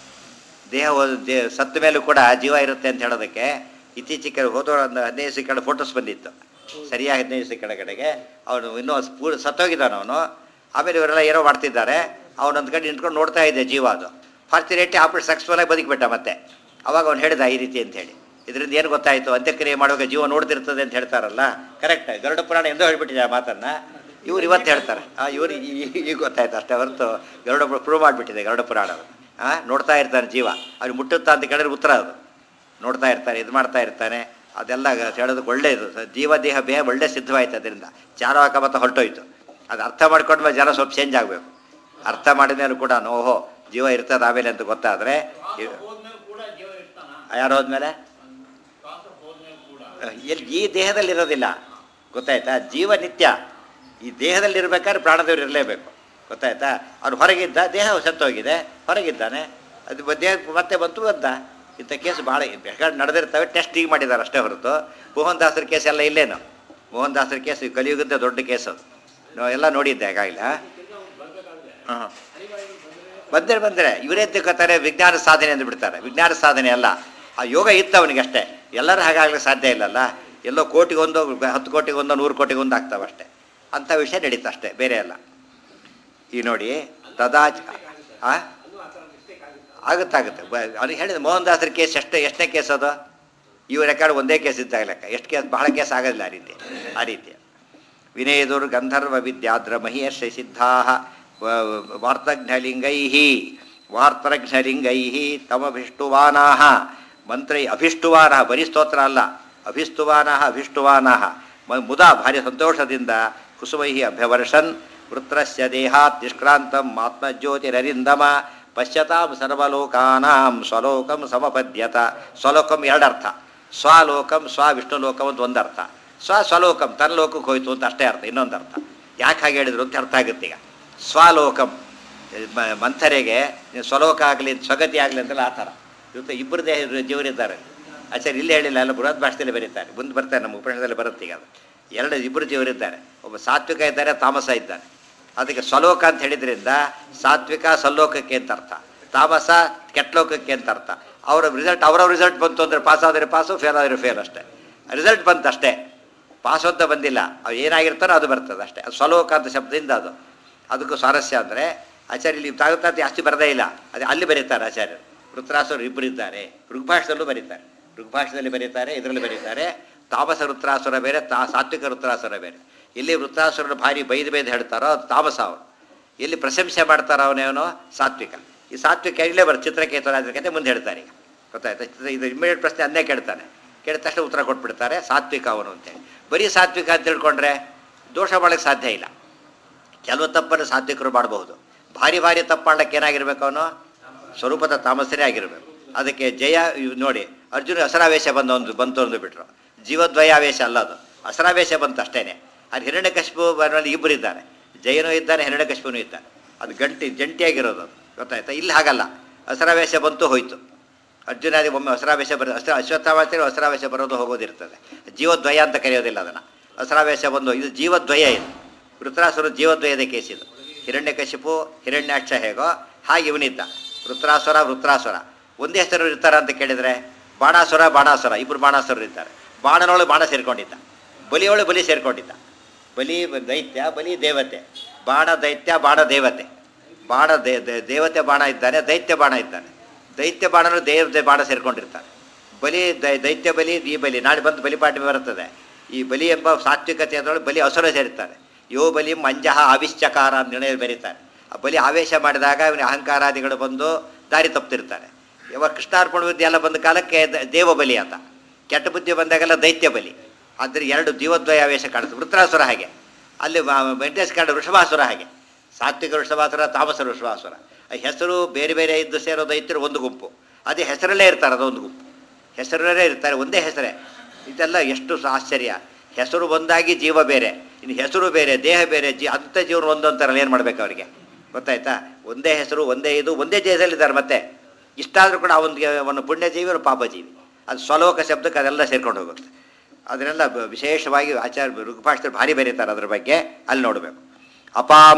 ದೇಹ ದೇ ಸತ್ತ ಮೇಲೂ ಕೂಡ ಜೀವ ಇರುತ್ತೆ ಅಂತ ಹೇಳೋದಕ್ಕೆ ಇತ್ತೀಚೆಗೆ ಹೋದ ಒಂದು ಹದಿನೈದು ಸೆಕೆಂಡ್ ಫೋಟೋಸ್ ಬಂದಿತ್ತು. ಸರಿಯಾಗಿ ಹದಿನೈದು ಸೆಕೆಂಡ್ ಕಡೆಗೆ ಅವನು ಇನ್ನೂ ಪೂ ಸತ್ತೋಗಿದ್ದಾನೆ ಅವನು. ಆಮೇಲೆ ಇವರೆಲ್ಲ ಏನೋ ಮಾಡ್ತಿದ್ದಾರೆ, ಅವನೊಂದು ಕಡೆ ನಿಂತ್ಕೊಂಡು ನೋಡ್ತಾ ಇದ್ದೆ ಜೀವ. ಅದು ಫಾರ್ಚುನೇಟ್ಲಿ ಆಪರೇಟ್ ಸಕ್ಸಸ್ಫುಲ್ಲಾಗಿ ಬದುಕಿಬಿಟ್ಟ ಮತ್ತೆ. ಅವಾಗ ಅವ್ನು ಹೇಳಿದ ಈ ರೀತಿ ಅಂತ ಹೇಳಿ. ಇದರಿಂದ ಏನು ಗೊತ್ತಾಯಿತು? ಅಂತ್ಯಕ್ರಿಯೆ ಮಾಡುವಾಗ ಜೀವ ನೋಡ್ತಿರ್ತದೆ ಅಂತ ಹೇಳ್ತಾರಲ್ಲ, ಕರೆಕ್ಟ್. ಗರುಡ ಪುರಾಣ ಎಂದೋ ಹೇಳ್ಬಿಟ್ಟಿದೆ ಆ ಮಾತನ್ನು. ಇವ್ರು ಇವತ್ತು ಹೇಳ್ತಾರೆ. ಹಾಂ, ಇವ್ರು ಈಗ ಗೊತ್ತಾಯ್ತು ಅಷ್ಟೇ ಹೊರತು ಗರುಡ ಪ್ರೂವ್ ಮಾಡಿಬಿಟ್ಟಿದೆ ಗರುಡ ಪುರಾಣ. ಹಾಂ, ನೋಡ್ತಾ ಇರ್ತಾನೆ ಜೀವ, ಅವ್ರು ಮುಟ್ಟುತ್ತಾ ಅಂತ ಕೇಳಿದ್ರೆ ಉತ್ತರ ಅದು. ನೋಡ್ತಾ ಇರ್ತಾನೆ, ಇದು ಮಾಡ್ತಾ ಇರ್ತಾನೆ, ಅದೆಲ್ಲ ಹೇಳೋದಕ್ಕೆ ಒಳ್ಳೆಯದು. ಜೀವ ದೇಹ ಬೇಹ ಒಳ್ಳೆ ಸಿದ್ಧವಾಯ್ತು. ಅದರಿಂದ ಚಾರವಾಕ ಮತ್ತು ಹೊರಟೋಯ್ತು. ಅದು ಅರ್ಥ ಮಾಡ್ಕೊಂಡ್ಮೇಲೆ ಜನ ಸ್ವಲ್ಪ ಚೇಂಜ್ ಆಗಬೇಕು. ಅರ್ಥ ಮಾಡಿದ ಮೇಲೂ ಕೂಡ ಓಹೋ ಜೀವ ಇರ್ತದೆ ಆಮೇಲೆ ಅಂತ ಗೊತ್ತಾದರೆ. ಯಾರು ಹೋದ್ಮೇಲೆ ಎಲ್ಲಿ ಈ ದೇಹದಲ್ಲಿ ಇರೋದಿಲ್ಲ ಗೊತ್ತಾಯ್ತಾ? ಜೀವ ನಿತ್ಯ ಈ ದೇಹದಲ್ಲಿ ಇರಬೇಕಾದ್ರೆ ಪ್ರಾಣದೇವರು ಇರಲೇಬೇಕು ಗೊತ್ತಾಯ್ತಾ? ಅವ್ರು ಹೊರಗಿದ್ದ, ದೇಹ ಸತ್ತೋಗಿದೆ, ಹೊರಗಿದ್ದಾನೆ, ಅದು ದೇಹ ಮತ್ತೆ ಬಂತು ಬಂದ. ಇಂಥ ಕೇಸ್ ಭಾಳ ಬೇಕಾದ್ರೆ ನಡೆದಿರ್ತವೆ. ಟೆಸ್ಟ್ ಈಗ ಮಾಡಿದ್ದಾರೆ ಅಷ್ಟೇ ಹೊರತು ಮೋಹನ್ ದಾಸರ ಕೇಸ್ ಎಲ್ಲ ಇಲ್ಲೇನು. ಮೋಹನ್ ದಾಸರ ಕೇಸ್ ಕಲಿಯುಗದ ದೊಡ್ಡ ಕೇಸ್ ಅದು. ನಾವು ಎಲ್ಲ ನೋಡಿದ್ದೆ ಹಾಗಾಗಿಲ್ಲ. ಹಾಂ, ಬಂದರೆ ಬಂದರೆ ಇವರೇ ತಿಳ್ಕೊತಾರೆ ವಿಜ್ಞಾನ ಸಾಧನೆ ಎಂದು ಬಿಡ್ತಾರೆ. ವಿಜ್ಞಾನ ಸಾಧನೆ ಅಲ್ಲ, ಆ ಯೋಗ ಇತ್ತು ಅವನಿಗೆ ಅಷ್ಟೇ. ಎಲ್ಲರೂ ಹಾಗಾಗ್ಲಿಕ್ಕೆ ಸಾಧ್ಯ ಇಲ್ಲಲ್ಲ. ಎಲ್ಲೋ ಕೋಟಿಗೊಂದು, ಹತ್ತು ಕೋಟಿಗೊಂದು, ನೂರು ಕೋಟಿಗೊಂದು ಆಗ್ತಾವೆ ಅಷ್ಟೇ. ಅಂಥ ವಿಷಯ ನಡೀತಾ ಅಷ್ಟೇ, ಬೇರೆ ಅಲ್ಲ. ಈ ನೋಡಿ ತದಾಚ್ ಆಗುತ್ತಾಗುತ್ತೆ. ಅವ್ರಿಗೆ ಹೇಳಿದ ಮೋಹನ್ ದಾಸರ ಕೇಸ್ ಎಷ್ಟು ಎಷ್ಟನೇ ಕೇಸ್ ಅದು? ಇವ ರೆಕಾರ್ಡ್ ಒಂದೇ ಕೇಸ್ ಇದ್ದಾಗ ಲೆಕ್ಕ ಎಷ್ಟು ಕೇಸ್ ಬಹಳ ಕೇಸ್ ಆಗೋದಿಲ್ಲ ಆ ರೀತಿ ಆ ರೀತಿ ವಿನೇದುರ್ ಗಂಧರ್ವ ವಿದ್ಯಾದ್ರ ಮಹಿಯರ್ಷ ಸಿದ್ಧಾ ವಾರ್ತಘ್ನಲಿಂಗೈ ವಾರ್ತಘ್ನಲಿಂಗೈ ತಮಭಿಷ್ಟುವಾನಾ ಮಂತ್ರೈ ಅಭಿಷ್ಟುವಾನ ಬರೀ ಸ್ತೋತ್ರ ಅಲ್ಲ ಅಭಿಸ್ತುವಾನ ಅಭಿಷ್ಟುವಾನ ಮುದ ಭಾರಿ ಸಂತೋಷದಿಂದ ಕುಸುಮೈ ಅಭ್ಯವರ್ಷನ್ ವೃತ್ರಸ್ಯ ದೇಹಾತ್ ನಿಷ್ಕ್ರಾಂತಂ ಆತ್ಮಜ್ಯೋತಿರರಿಂದಮ ಪಶ್ಯತಾಂ ಸರ್ವಲೋಕಾನಾಂ ಸ್ವಲೋಕಂ ಸಮಪದ್ಯತ ಸ್ವಲೋಕಂ ಎರಡರ್ಥ ಸ್ವಲೋಕಂ ಸ್ವ ವಿಷ್ಣುಲೋಕಂ ಅಂತ ಒಂದರ್ಥ ಸ್ವ ಸ್ವಲೋಕಂ ತನ್ನ ಲೋಕಕ್ಕೆ ಹೋಯ್ತು ಅಂತ ಅಷ್ಟೇ ಅರ್ಥ ಇನ್ನೊಂದು ಅರ್ಥ ಯಾಕೆ ಹಾಗೆ ಹೇಳಿದ್ರು ಅಂತ ಅರ್ಥ ಆಗುತ್ತೆ ಈಗ ಸ್ವಲೋಕಂ ಮಂಥರೆಗೆ ಸ್ವಲೋಕ ಆಗಲಿ ಸ್ವಗತಿ ಆಗಲಿ ಅಂತೆಲ್ಲ ಆ ಥರ ಇವತ್ತು ಇಬ್ಬರು ದೇಹ ಜೀವರಿದ್ದಾರೆ ಆಚಾರ್ಯ ಇಲ್ಲಿ ಹೇಳಿಲ್ಲ ಎಲ್ಲ ಬೃಹತ್ ಭಾಷೆಯಲ್ಲಿ ಬರೀತಾರೆ ಮುಂದೆ ಬರ್ತಾರೆ ನಮ್ಮ ಉಪನಿಷದಲ್ಲಿ ಬರುತ್ತೆ ಈಗ ಅದು ಎರಡು ಇಬ್ಬರು ಜೀವರಿದ್ದಾರೆ ಒಬ್ಬ ಸಾತ್ವಿಕ ಇದ್ದಾರೆ ತಾಮಸ ಇದ್ದಾನೆ ಅದಕ್ಕೆ ಸ್ವಲೋಕ ಅಂತ ಹೇಳಿದ್ರಿಂದ ಸಾತ್ವಿಕ ಸಲ್ಲೋಕಕ್ಕೆ ಅಂತ ಅರ್ಥ ತಾಮಸ ಕೆಟ್ಟಲೋಕಕ್ಕೆ ಅಂತ ಅರ್ಥ ಅವರ ರಿಸಲ್ಟ್ ಅವರವ್ರ ರಿಸಲ್ಟ್ ಬಂತು ಅಂದರೆ ಪಾಸ್ ಆದರೆ ಪಾಸು ಫೇಲ್ ಆದರೆ ಫೇಲ್ ಅಷ್ಟೇ ರಿಸಲ್ಟ್ ಬಂತು ಅಷ್ಟೇ ಪಾಸು ಅಂತ ಬಂದಿಲ್ಲ ಅವು ಏನಾಗಿರ್ತಾರೋ ಅದು ಬರ್ತದೆ ಅಷ್ಟೇ ಅದು ಸ್ವಲೋಕ ಅಂತ ಶಬ್ದದಿಂದ ಅದು ಅದಕ್ಕೂ ಸ್ವಾರಸ್ಯ ಅಂದರೆ ಆಚಾರ್ಯ ಇಲ್ಲಿ ತಾಗುತ್ತಾ ಜಾಸ್ತಿ ಬರದೇ ಇಲ್ಲ ಅದೇ ಅಲ್ಲಿ ಬರೀತಾರೆ ಆಚಾರ್ಯರು ವೃತ್ರಾಸುರು ಇಬ್ಬರು ಇದ್ದಾರೆ ಋಗ್ಭಾಷದಲ್ಲೂ ಬರೀತಾರೆ ಋಗ್ಭಾಷದಲ್ಲಿ ಬರೀತಾರೆ ಇದರಲ್ಲಿ ಬರೀತಾರೆ ತಾಮಸ ವೃತ್ರಾಸುರ ಬೇರೆ ತಾ ಸಾತ್ವಿಕ ವೃತ್ರಾಸುರ ಬೇರೆ ಎಲ್ಲಿ ವೃತ್ರಾಸುರನ ಭಾರಿ ಬೈದು ಬೈದು ಹೇಳ್ತಾರೋ ಅದು ತಾಮಸ ಅವನು ಎಲ್ಲಿ ಪ್ರಶಂಸೆ ಮಾಡ್ತಾರೋ ಅವನೇವನು ಸಾತ್ವಿಕ ಈ ಸಾತ್ವಿಕ ಇಲ್ಲೇ ಬರ ಚಿತ್ರಕೇತನ ಕತೆ ಮುಂದೆ ಹೇಳ್ತಾರೆ ಈಗ ಗೊತ್ತಾಯ್ತಾ ಚಿತ್ರ ಇದು ಇಮಿಡಿಯೇಟ್ ಪ್ರಶ್ನೆ ಅನ್ನೇ ಕೇಳ್ತಾನೆ ಕೇಳಿದ ತಕ್ಷಣ ಉತ್ತರ ಕೊಟ್ಬಿಡ್ತಾರೆ ಸಾತ್ವಿಕ ಅವನು ಅಂತೇಳಿ ಬರೀ ಸಾತ್ವಿಕ ಅಂತ ತಿಳ್ಕೊಂಡ್ರೆ ದೋಷ ಮಾಡೋಕ್ಕೆ ಸಾಧ್ಯ ಇಲ್ಲ ಕೆಲವು ತಪ್ಪನ್ನು ಸಾತ್ವಿಕರು ಮಾಡಬಹುದು ಭಾರಿ ಭಾರಿ ತಪ್ಪು ಮಾಡ್ಲಿಕ್ಕೆ ಏನಾಗಿರ್ಬೇಕು ಅವನು ಸ್ವರೂಪದ ತಾಮಸನೇ ಆಗಿರಬೇಕು ಅದಕ್ಕೆ ಜಯ ಇವ್ ನೋಡಿ ಅರ್ಜುನ ಹಸರಾವೇಶ ಬಂದ ಒಂದು ಬಂತು ಅಂದು ಬಿಟ್ರು ಜೀವದ್ವಯಾವೇಶ ಅಲ್ಲ ಅದು ಹಸರಾವೇಶ ಬಂತು ಅಷ್ಟೇ ಅದು ಹಿರಣ್ಯಕಶಿಪು ಬರೋಲ್ಲಿ ಇಬ್ಬರು ಇದ್ದಾರೆ ಜಯನೂ ಇದ್ದಾನೆ ಹಿರಣ್ಯಕಶಿಪುನೂ ಇದ್ದಾನೆ ಅದು ಗಂಟಿ ಜಂಟಿಯಾಗಿರೋದು ಅದು ಗೊತ್ತಾಯ್ತಾ ಇಲ್ಲಿ ಹಾಗಲ್ಲ ಹಸರಾವೇಶ ಬಂತು ಹೋಯ್ತು ಅರ್ಜುನಾದಿ ಒಮ್ಮೆ ಹಸರಾವೇಶ ಬರೋ ಅಷ್ಟ ಅಶ್ವತ್ಥಾಮಾಚಾರ್ಯ ಹಸರಾವೇಶ ಬರೋದು ಹೋಗೋದಿರ್ತದೆ ಜೀವದ್ವಯ ಅಂತ ಕರೆಯೋದಿಲ್ಲ ಅದನ್ನು ಹಸರಾವೇಶ ಬಂದು ಇದು ಜೀವದ್ವಯ ಇದು ವೃತ್ರಾಸುರ ಜೀವದ್ವಯದ ಕೇಸಿದು ಹಿರಣ್ಯಕಶಿಪು ಹಿರಣ್ಯಾಕ್ಷ ಹೇಗೋ ಹಾಗೆ ಇವನಿದ್ದ ವೃತ್ರಾಸುರ ವೃತ್ರಾಸುರ ಒಂದೇ ಹೆಸರು ಇರ್ತಾರ ಅಂತ ಕೇಳಿದರೆ ಬಾಣಾಸುರ ಬಾಣಾಸುರ ಇಬ್ಬರು ಬಾಣಾಸುರರು ಇದ್ದಾರೆ ಬಾಣನೊಳಗೆ ಬಾಣ ಸೇರ್ಕೊಂಡಿದ್ದ ಬಲಿಯೊಳಗೆ ಬಲಿ ಸೇರ್ಕೊಂಡಿದ್ದ ಬಲಿ ದೈತ್ಯ ಬಲಿ ದೇವತೆ ಬಾಣ ದೈತ್ಯ ಬಾಣ ದೇವತೆ ಬಾಣ ದೇ ದೇವತೆ ಬಾಣ ಇದ್ದಾನೆ ದೈತ್ಯ ಬಾಣ ಇದ್ದಾನೆ ದೈತ್ಯ ಬಾಣನು ದೇವತೆ ಬಾಣ ಸೇರ್ಕೊಂಡಿರ್ತಾನೆ ಬಲಿ ದೈತ್ಯ ಬಲಿ ಈ ಬಲಿ ನಾಳೆ ಬಂದು ಬಲಿಪಾಠ ಬರುತ್ತದೆ ಈ ಬಲಿ ಎಂಬ ಸಾತ್ವಿಕತೆ ಅದರೊಳಗೆ ಬಲಿ ಅಸುರ ಸೇರ್ತಾರೆ ಯೋ ಬಲಿ ಮಂಜಃ ಆವಿಶ್ಚಕಾರ ಅಂತ ನಿರ್ಣಯ ಬರೀತಾರೆ ಆ ಬಲಿ ಆವೇಶ ಮಾಡಿದಾಗ ಇವನಿಗೆ ಅಹಂಕಾರಾದಿಗಳು ಬಂದು ದಾರಿ ತಪ್ಪಿರ್ತಾನೆ ಇವಾಗ ಕೃಷ್ಣಾರ್ಪಣ ಬುದ್ಧಿ ಎಲ್ಲ ಬಂದ ಕಾಲಕ್ಕೆ ದೇವ ಬಲಿ ಅಂತ ಕೆಟ್ಟ ಬುದ್ಧಿ ಬಂದಾಗೆಲ್ಲ ದೈತ್ಯ ಬಲಿ ಆದರೆ ಎರಡು ಜೀವದ್ವಯ ಆವೇಶ ಕಾಣುತ್ತೆ ವೃತ್ರಾಸುರ ಹಾಗೆ ಅಲ್ಲಿ ವೆಂಕಟೇಶ್ ಕಾಂಡ ವೃಷಭಾಸುರ ಹಾಗೆ ಸಾತ್ವಿಕ ವೃಷಭಾಸುರ ತಾಮಸ ವೃಷಭಾಸುರ ಹೆಸರು ಬೇರೆ ಬೇರೆ ಇದ್ದು ಸೇರೋ ದೈತ್ಯರು ಒಂದು ಗುಂಪು ಅದೇ ಹೆಸರಲ್ಲೇ ಇರ್ತಾರೆ ಅದೊಂದು ಗುಂಪು ಹೆಸರಲ್ಲೇ ಇರ್ತಾರೆ ಒಂದೇ ಹೆಸರೇ ಇದೆಲ್ಲ ಎಷ್ಟು ಆಶ್ಚರ್ಯ ಹೆಸರು ಒಂದಾಗಿ ಜೀವ ಬೇರೆ ಇನ್ನು ಹೆಸರು ಬೇರೆ ದೇಹ ಬೇರೆ ಜೀ ಅಂಥ ಜೀವನ ಒಂದು ಅಂತಾರಲ್ಲ ಏನು ಮಾಡಬೇಕು ಅವರಿಗೆ ಗೊತ್ತಾಯ್ತಾ ಒಂದೇ ಹೆಸರು ಒಂದೇ ಇದು ಒಂದೇ ದೇಹದಲ್ಲಿದ್ದಾರೆ ಮತ್ತೆ ಇಷ್ಟಾದರೂ ಕೂಡ ಅವನಿಗೆ ಅವನು ಪುಣ್ಯಜೀವಿ ಅವನು ಪಾಪಜೀವಿ ಅದು ಸ್ವಲೋಕ ಶಬ್ದಕ್ಕೆ ಅದೆಲ್ಲ ಸೇರ್ಕೊಂಡು ಹೋಗುತ್ತೆ ಅದನ್ನೆಲ್ಲ ವಿಶೇಷವಾಗಿ ಆಚಾರ್ಯ ಋಗ್ಭಾಷೆಯಲ್ಲಿ ಭಾರಿ ಬರೀತಾರೆ ಅದ್ರ ಬಗ್ಗೆ ಅಲ್ಲಿ ನೋಡಬೇಕು ಅಪಾಂ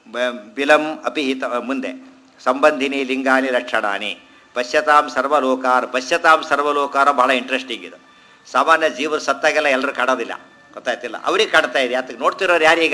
ಬಿಲಂ ಅಪಿ ಹಿತ ಮುಂದೆ ಸಂಬಂಧಿನಿ ಲಿಂಗಾನಿ ಲಕ್ಷಣಾನಿ ಪಶ್ಯತಾಂ ಸರ್ವಲೋಕಾರ ಪಶ್ಯತಾಂ ಸರ್ವಲೋಕಾರ ಬಹಳ ಇಂಟ್ರೆಸ್ಟಿಂಗ್ ಇದು ಸಾಮಾನ್ಯ ಜೀವರು ಸತ್ತಾಗೆಲ್ಲ ಎಲ್ಲರೂ ಕಾಡೋದಿಲ್ಲ ಗೊತ್ತಾಯ್ತಿಲ್ಲ ಅವ್ರಿಗೆ ಕಾಡ್ತಾ ಇದೆ ಅದಕ್ಕೆ ನೋಡ್ತಿರೋರು ಯಾರೀಗ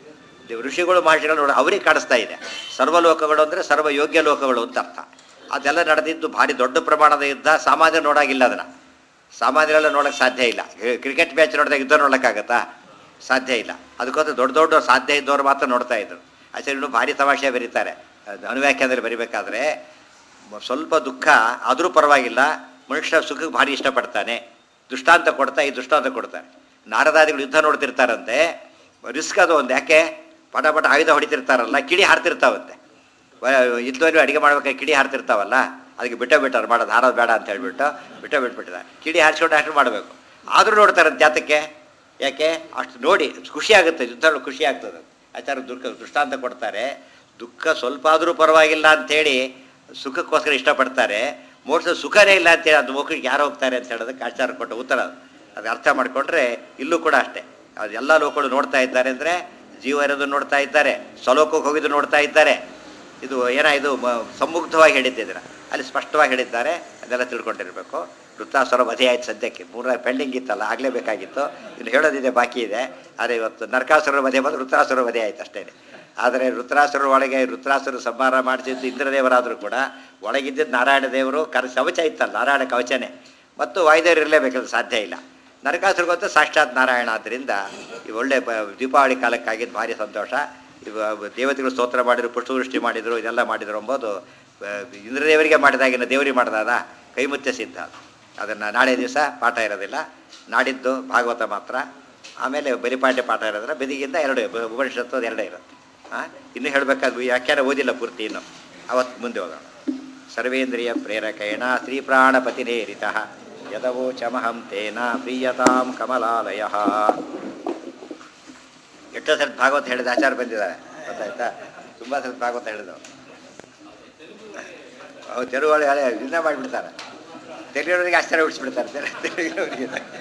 ಋಷಿಗಳು ಮಹರ್ಷಿಗಳು ನೋಡಿ ಅವ್ರಿಗೆ ಕಾಡಿಸ್ತಾ ಇದೆ ಸರ್ವಲೋಕಗಳು ಅಂದರೆ ಸರ್ವ ಯೋಗ್ಯ ಲೋಕಗಳು ಅಂತ ಅರ್ಥ ಅದೆಲ್ಲ ನಡೆದಿದ್ದು ಭಾರಿ ದೊಡ್ಡ ಪ್ರಮಾಣದ ಯುದ್ಧ ಸಾಮಾನ್ಯ ನೋಡಾಗಿಲ್ಲ ಅದನ್ನು ಸಾಮಾನ್ಯರೆಲ್ಲ ನೋಡೋಕ್ಕೆ ಸಾಧ್ಯ ಇಲ್ಲ ಕ್ರಿಕೆಟ್ ಮ್ಯಾಚ್ ನೋಡಿದಾಗ ಯುದ್ಧ ನೋಡೋಕ್ಕಾಗತ್ತಾ ಸಾಧ್ಯ ಇಲ್ಲ ಅದಕ್ಕೋಸ್ಕರ ದೊಡ್ಡ ದೊಡ್ಡ ಸಾಧ್ಯ ಇದ್ದವ್ರು ಮಾತ್ರ ನೋಡ್ತಾ ಇದ್ರು ಆಚಾರ್ಯನು ಭಾರಿ ತಮಾಷೆ ಬರೀತಾರೆ ಅನುವ್ಯಾಖ್ಯಾನದಲ್ಲಿ ಬರಿಬೇಕಾದ್ರೆ ಸ್ವಲ್ಪ ದುಃಖ ಆದರೂ ಪರವಾಗಿಲ್ಲ ಮನುಷ್ಯ ಸುಖಕ್ಕೆ ಭಾರಿ ಇಷ್ಟಪಡ್ತಾನೆ ದೃಷ್ಟಾಂತ ಕೊಡ್ತಾ ಈ ದೃಷ್ಟಾಂತ ಕೊಡ್ತಾರೆ ನಾರದಾದಿಗಳು ಯುದ್ಧ ನೋಡ್ತಿರ್ತಾರಂತೆ ರಿಸ್ಕ್ ಅದು ಒಂದು ಯಾಕೆ ಪಟ ಪಟ ಆಯುಧ ಹೊಡಿತಿರ್ತಾರಲ್ಲ ಕಿಡಿ ಹಾರ್ತಿರ್ತಾವಂತೆ ಇದ್ದವನು ಅಡುಗೆ ಮಾಡ್ಬೇಕಾದ್ರೆ ಕಿಡಿ ಹಾರ್ತಿರ್ತಾವಲ್ಲ ಅದಕ್ಕೆ ಬಿಟ್ಟ ಬಿಟ್ಟಾರೆ ಮಾಡೋದು ಹಾರೋದು ಬೇಡ ಅಂತ ಹೇಳ್ಬಿಟ್ಟು ಬಿಟ್ಟ ಬಿಟ್ಬಿಟ್ಟಿದ್ದಾರೆ ಕಿಡಿ ಹಾರಿಸ್ಕೊಂಡು ಅಷ್ಟು ಮಾಡಬೇಕು ಆದರೂ ನೋಡ್ತಾರಂತೆ ಜಾತಕ್ಕೆ ಯಾಕೆ ಅಷ್ಟು ನೋಡಿ ಖುಷಿ ಆಗುತ್ತೆ ಯುದ್ಧ ಖುಷಿ ಆಗ್ತದೆ ಆಚಾರ ದುಃಖ ದೃಷ್ಟಾಂತ ಕೊಡ್ತಾರೆ ದುಃಖ ಸ್ವಲ್ಪ ಆದರೂ ಪರವಾಗಿಲ್ಲ ಅಂಥೇಳಿ ಸುಖಕ್ಕೋಸ್ಕರ ಇಷ್ಟಪಡ್ತಾರೆ ಮೋಕ್ಷ ಸುಖನೇ ಇಲ್ಲ ಅಂತೇಳಿ ಅದು ಮೋಕ್ಷಕ್ಕೆ ಯಾರು ಹೋಗ್ತಾರೆ ಅಂತ ಹೇಳೋದಕ್ಕೆ ಆಚಾರ ಕೊಟ್ಟ ಉತ್ತರ ಅದು ಅರ್ಥ ಮಾಡಿಕೊಂಡ್ರೆ ಇಲ್ಲೂ ಕೂಡ ಅಷ್ಟೇ ಅದು ಎಲ್ಲ ಲೋಕಗಳು ನೋಡ್ತಾ ಇದ್ದಾರೆ ಅಂದರೆ ಜೀವ ಇರೋದು ನೋಡ್ತಾ ಇದ್ದಾರೆ ಸ್ವಲೋಕಕ್ಕೆ ಹೋಗಿದ್ದು ನೋಡ್ತಾ ಇದ್ದಾರೆ ಇದು ಏನಾಯಿತು ಸಮ್ಮುಗ್ಧವಾಗಿ ಹೇಳಿದ್ದಿದ್ರೆ ಅಲ್ಲಿ ಸ್ಪಷ್ಟವಾಗಿ ಹೇಳಿದ್ದಾರೆ ಅದೆಲ್ಲ ತಿಳ್ಕೊಂಡಿರಬೇಕು ವೃತ್ತಾಸುರ ವಧೆ ಆಯ್ತು ಸದ್ಯಕ್ಕೆ ಮೂರ ಪೆಂಡಿಂಗ್ ಇತ್ತಲ್ಲ ಆಗಲೇಬೇಕಾಗಿತ್ತು ಇನ್ನು ಹೇಳೋದಿದೆ ಬಾಕಿ ಇದೆ ಆದರೆ ಇವತ್ತು ನರಕಾಸುರ ವಧೆ ಬಂದು ವೃತ್ತಾಸುರ ವಧೆ ಆಯ್ತು ಅಷ್ಟೇ ಆದರೆ ವೃತ್ರಾಸುರ ಒಳಗೆ ವೃತ್ರಾಸುರ ಸಂಹಾರ ಮಾಡಿಸಿದ್ದು ಇಂದ್ರದೇವರಾದರೂ ಕೂಡ ಒಳಗಿದ್ದಿದ್ದು ನಾರಾಯಣ ದೇವರು ಕರ ಕವಚ ಇತ್ತಲ್ಲ ನಾರಾಯಣ ಕವಚನೇ ಮತ್ತು ವಾಯುದೇವರು ಇರಲೇಬೇಕದು ಸಾಧ್ಯ ಇಲ್ಲ. ನರಕಾಸುರಗೊತ್ತು ಸಾಕ್ಷಾತ್ ನಾರಾಯಣ. ಆದ್ದರಿಂದ ಈ ಒಳ್ಳೆ ಬ ದೀಪಾವಳಿ ಕಾಲಕ್ಕಾಗಿದ್ದು ಭಾರಿ ಸಂತೋಷ. ಇವ ದೇವತೆಗಳು ಸ್ತೋತ್ರ ಮಾಡಿದರು, ಪುಷ್ಪವೃಷ್ಟಿ ಮಾಡಿದರು, ಇದೆಲ್ಲ ಮಾಡಿದರು ಎಂಬುದು ಇಂದ್ರದೇವರಿಗೆ ಮಾಡಿದಾಗಿನ ದೇವರಿಗೆ ಮಾಡಿದಾದ ಕೈಮುತ್ಯ ಸಿದ್ಧ. ಅದನ್ನು ನಾಳೆ ದಿವಸ ಪಾಠ ಇರೋದಿಲ್ಲ, ನಾಡಿದ್ದು ಭಾಗವತ ಮಾತ್ರ. ಆಮೇಲೆ ಬಲಿಪಾಠ್ಯ ಪಾಠ ಇರೋದಿಲ್ಲ. ಬೆದಿಗಿಂದ ಎರಡು ಉಪನಿಷತ್ತು ಅದು ಎರಡೇ ಇರುತ್ತೆ. ಹಾಂ, ಇನ್ನೂ ಹೇಳಬೇಕಾದ್ರು ವ್ಯಾಖ್ಯಾನ ಓದಿಲ್ಲ ಪೂರ್ತಿ, ಇನ್ನು ಅವತ್ತು ಮುಂದೆ ಹೋಗೋಣ. ಸರ್ವೇಂದ್ರಿಯ ಪ್ರೇರಕೇಣ ಶ್ರೀ ಪ್ರಾಣಪತಿನೇರಿತ ಯದವೋಚಮಹಂ ತೇನ ಪ್ರೀಯತಾಂ ಕಮಲಾಲಯ. ಎಷ್ಟೋ ಸ್ವಲ್ಪ ಭಾಗವತ ಹೇಳಿದ ಆಚಾರ ಬಂದಿದ್ದಾರೆ, ಗೊತ್ತಾಯ್ತಾ? ತುಂಬ ಸ್ವಲ್ಪ ಭಾಗವತ ಹೇಳಿದವು. ಅವ್ರು ತೆಲುಗು ಇದನ್ನ ಮಾಡಿಬಿಡ್ತಾರೆ, ತೆಲುಗಿನವರಿಗೆ ಆಶ್ಚರ್ಯ ಉಡಿಸ್ಬಿಡ್ತಾರೆ ತೆಲುಗಿನವರಿಗೆ.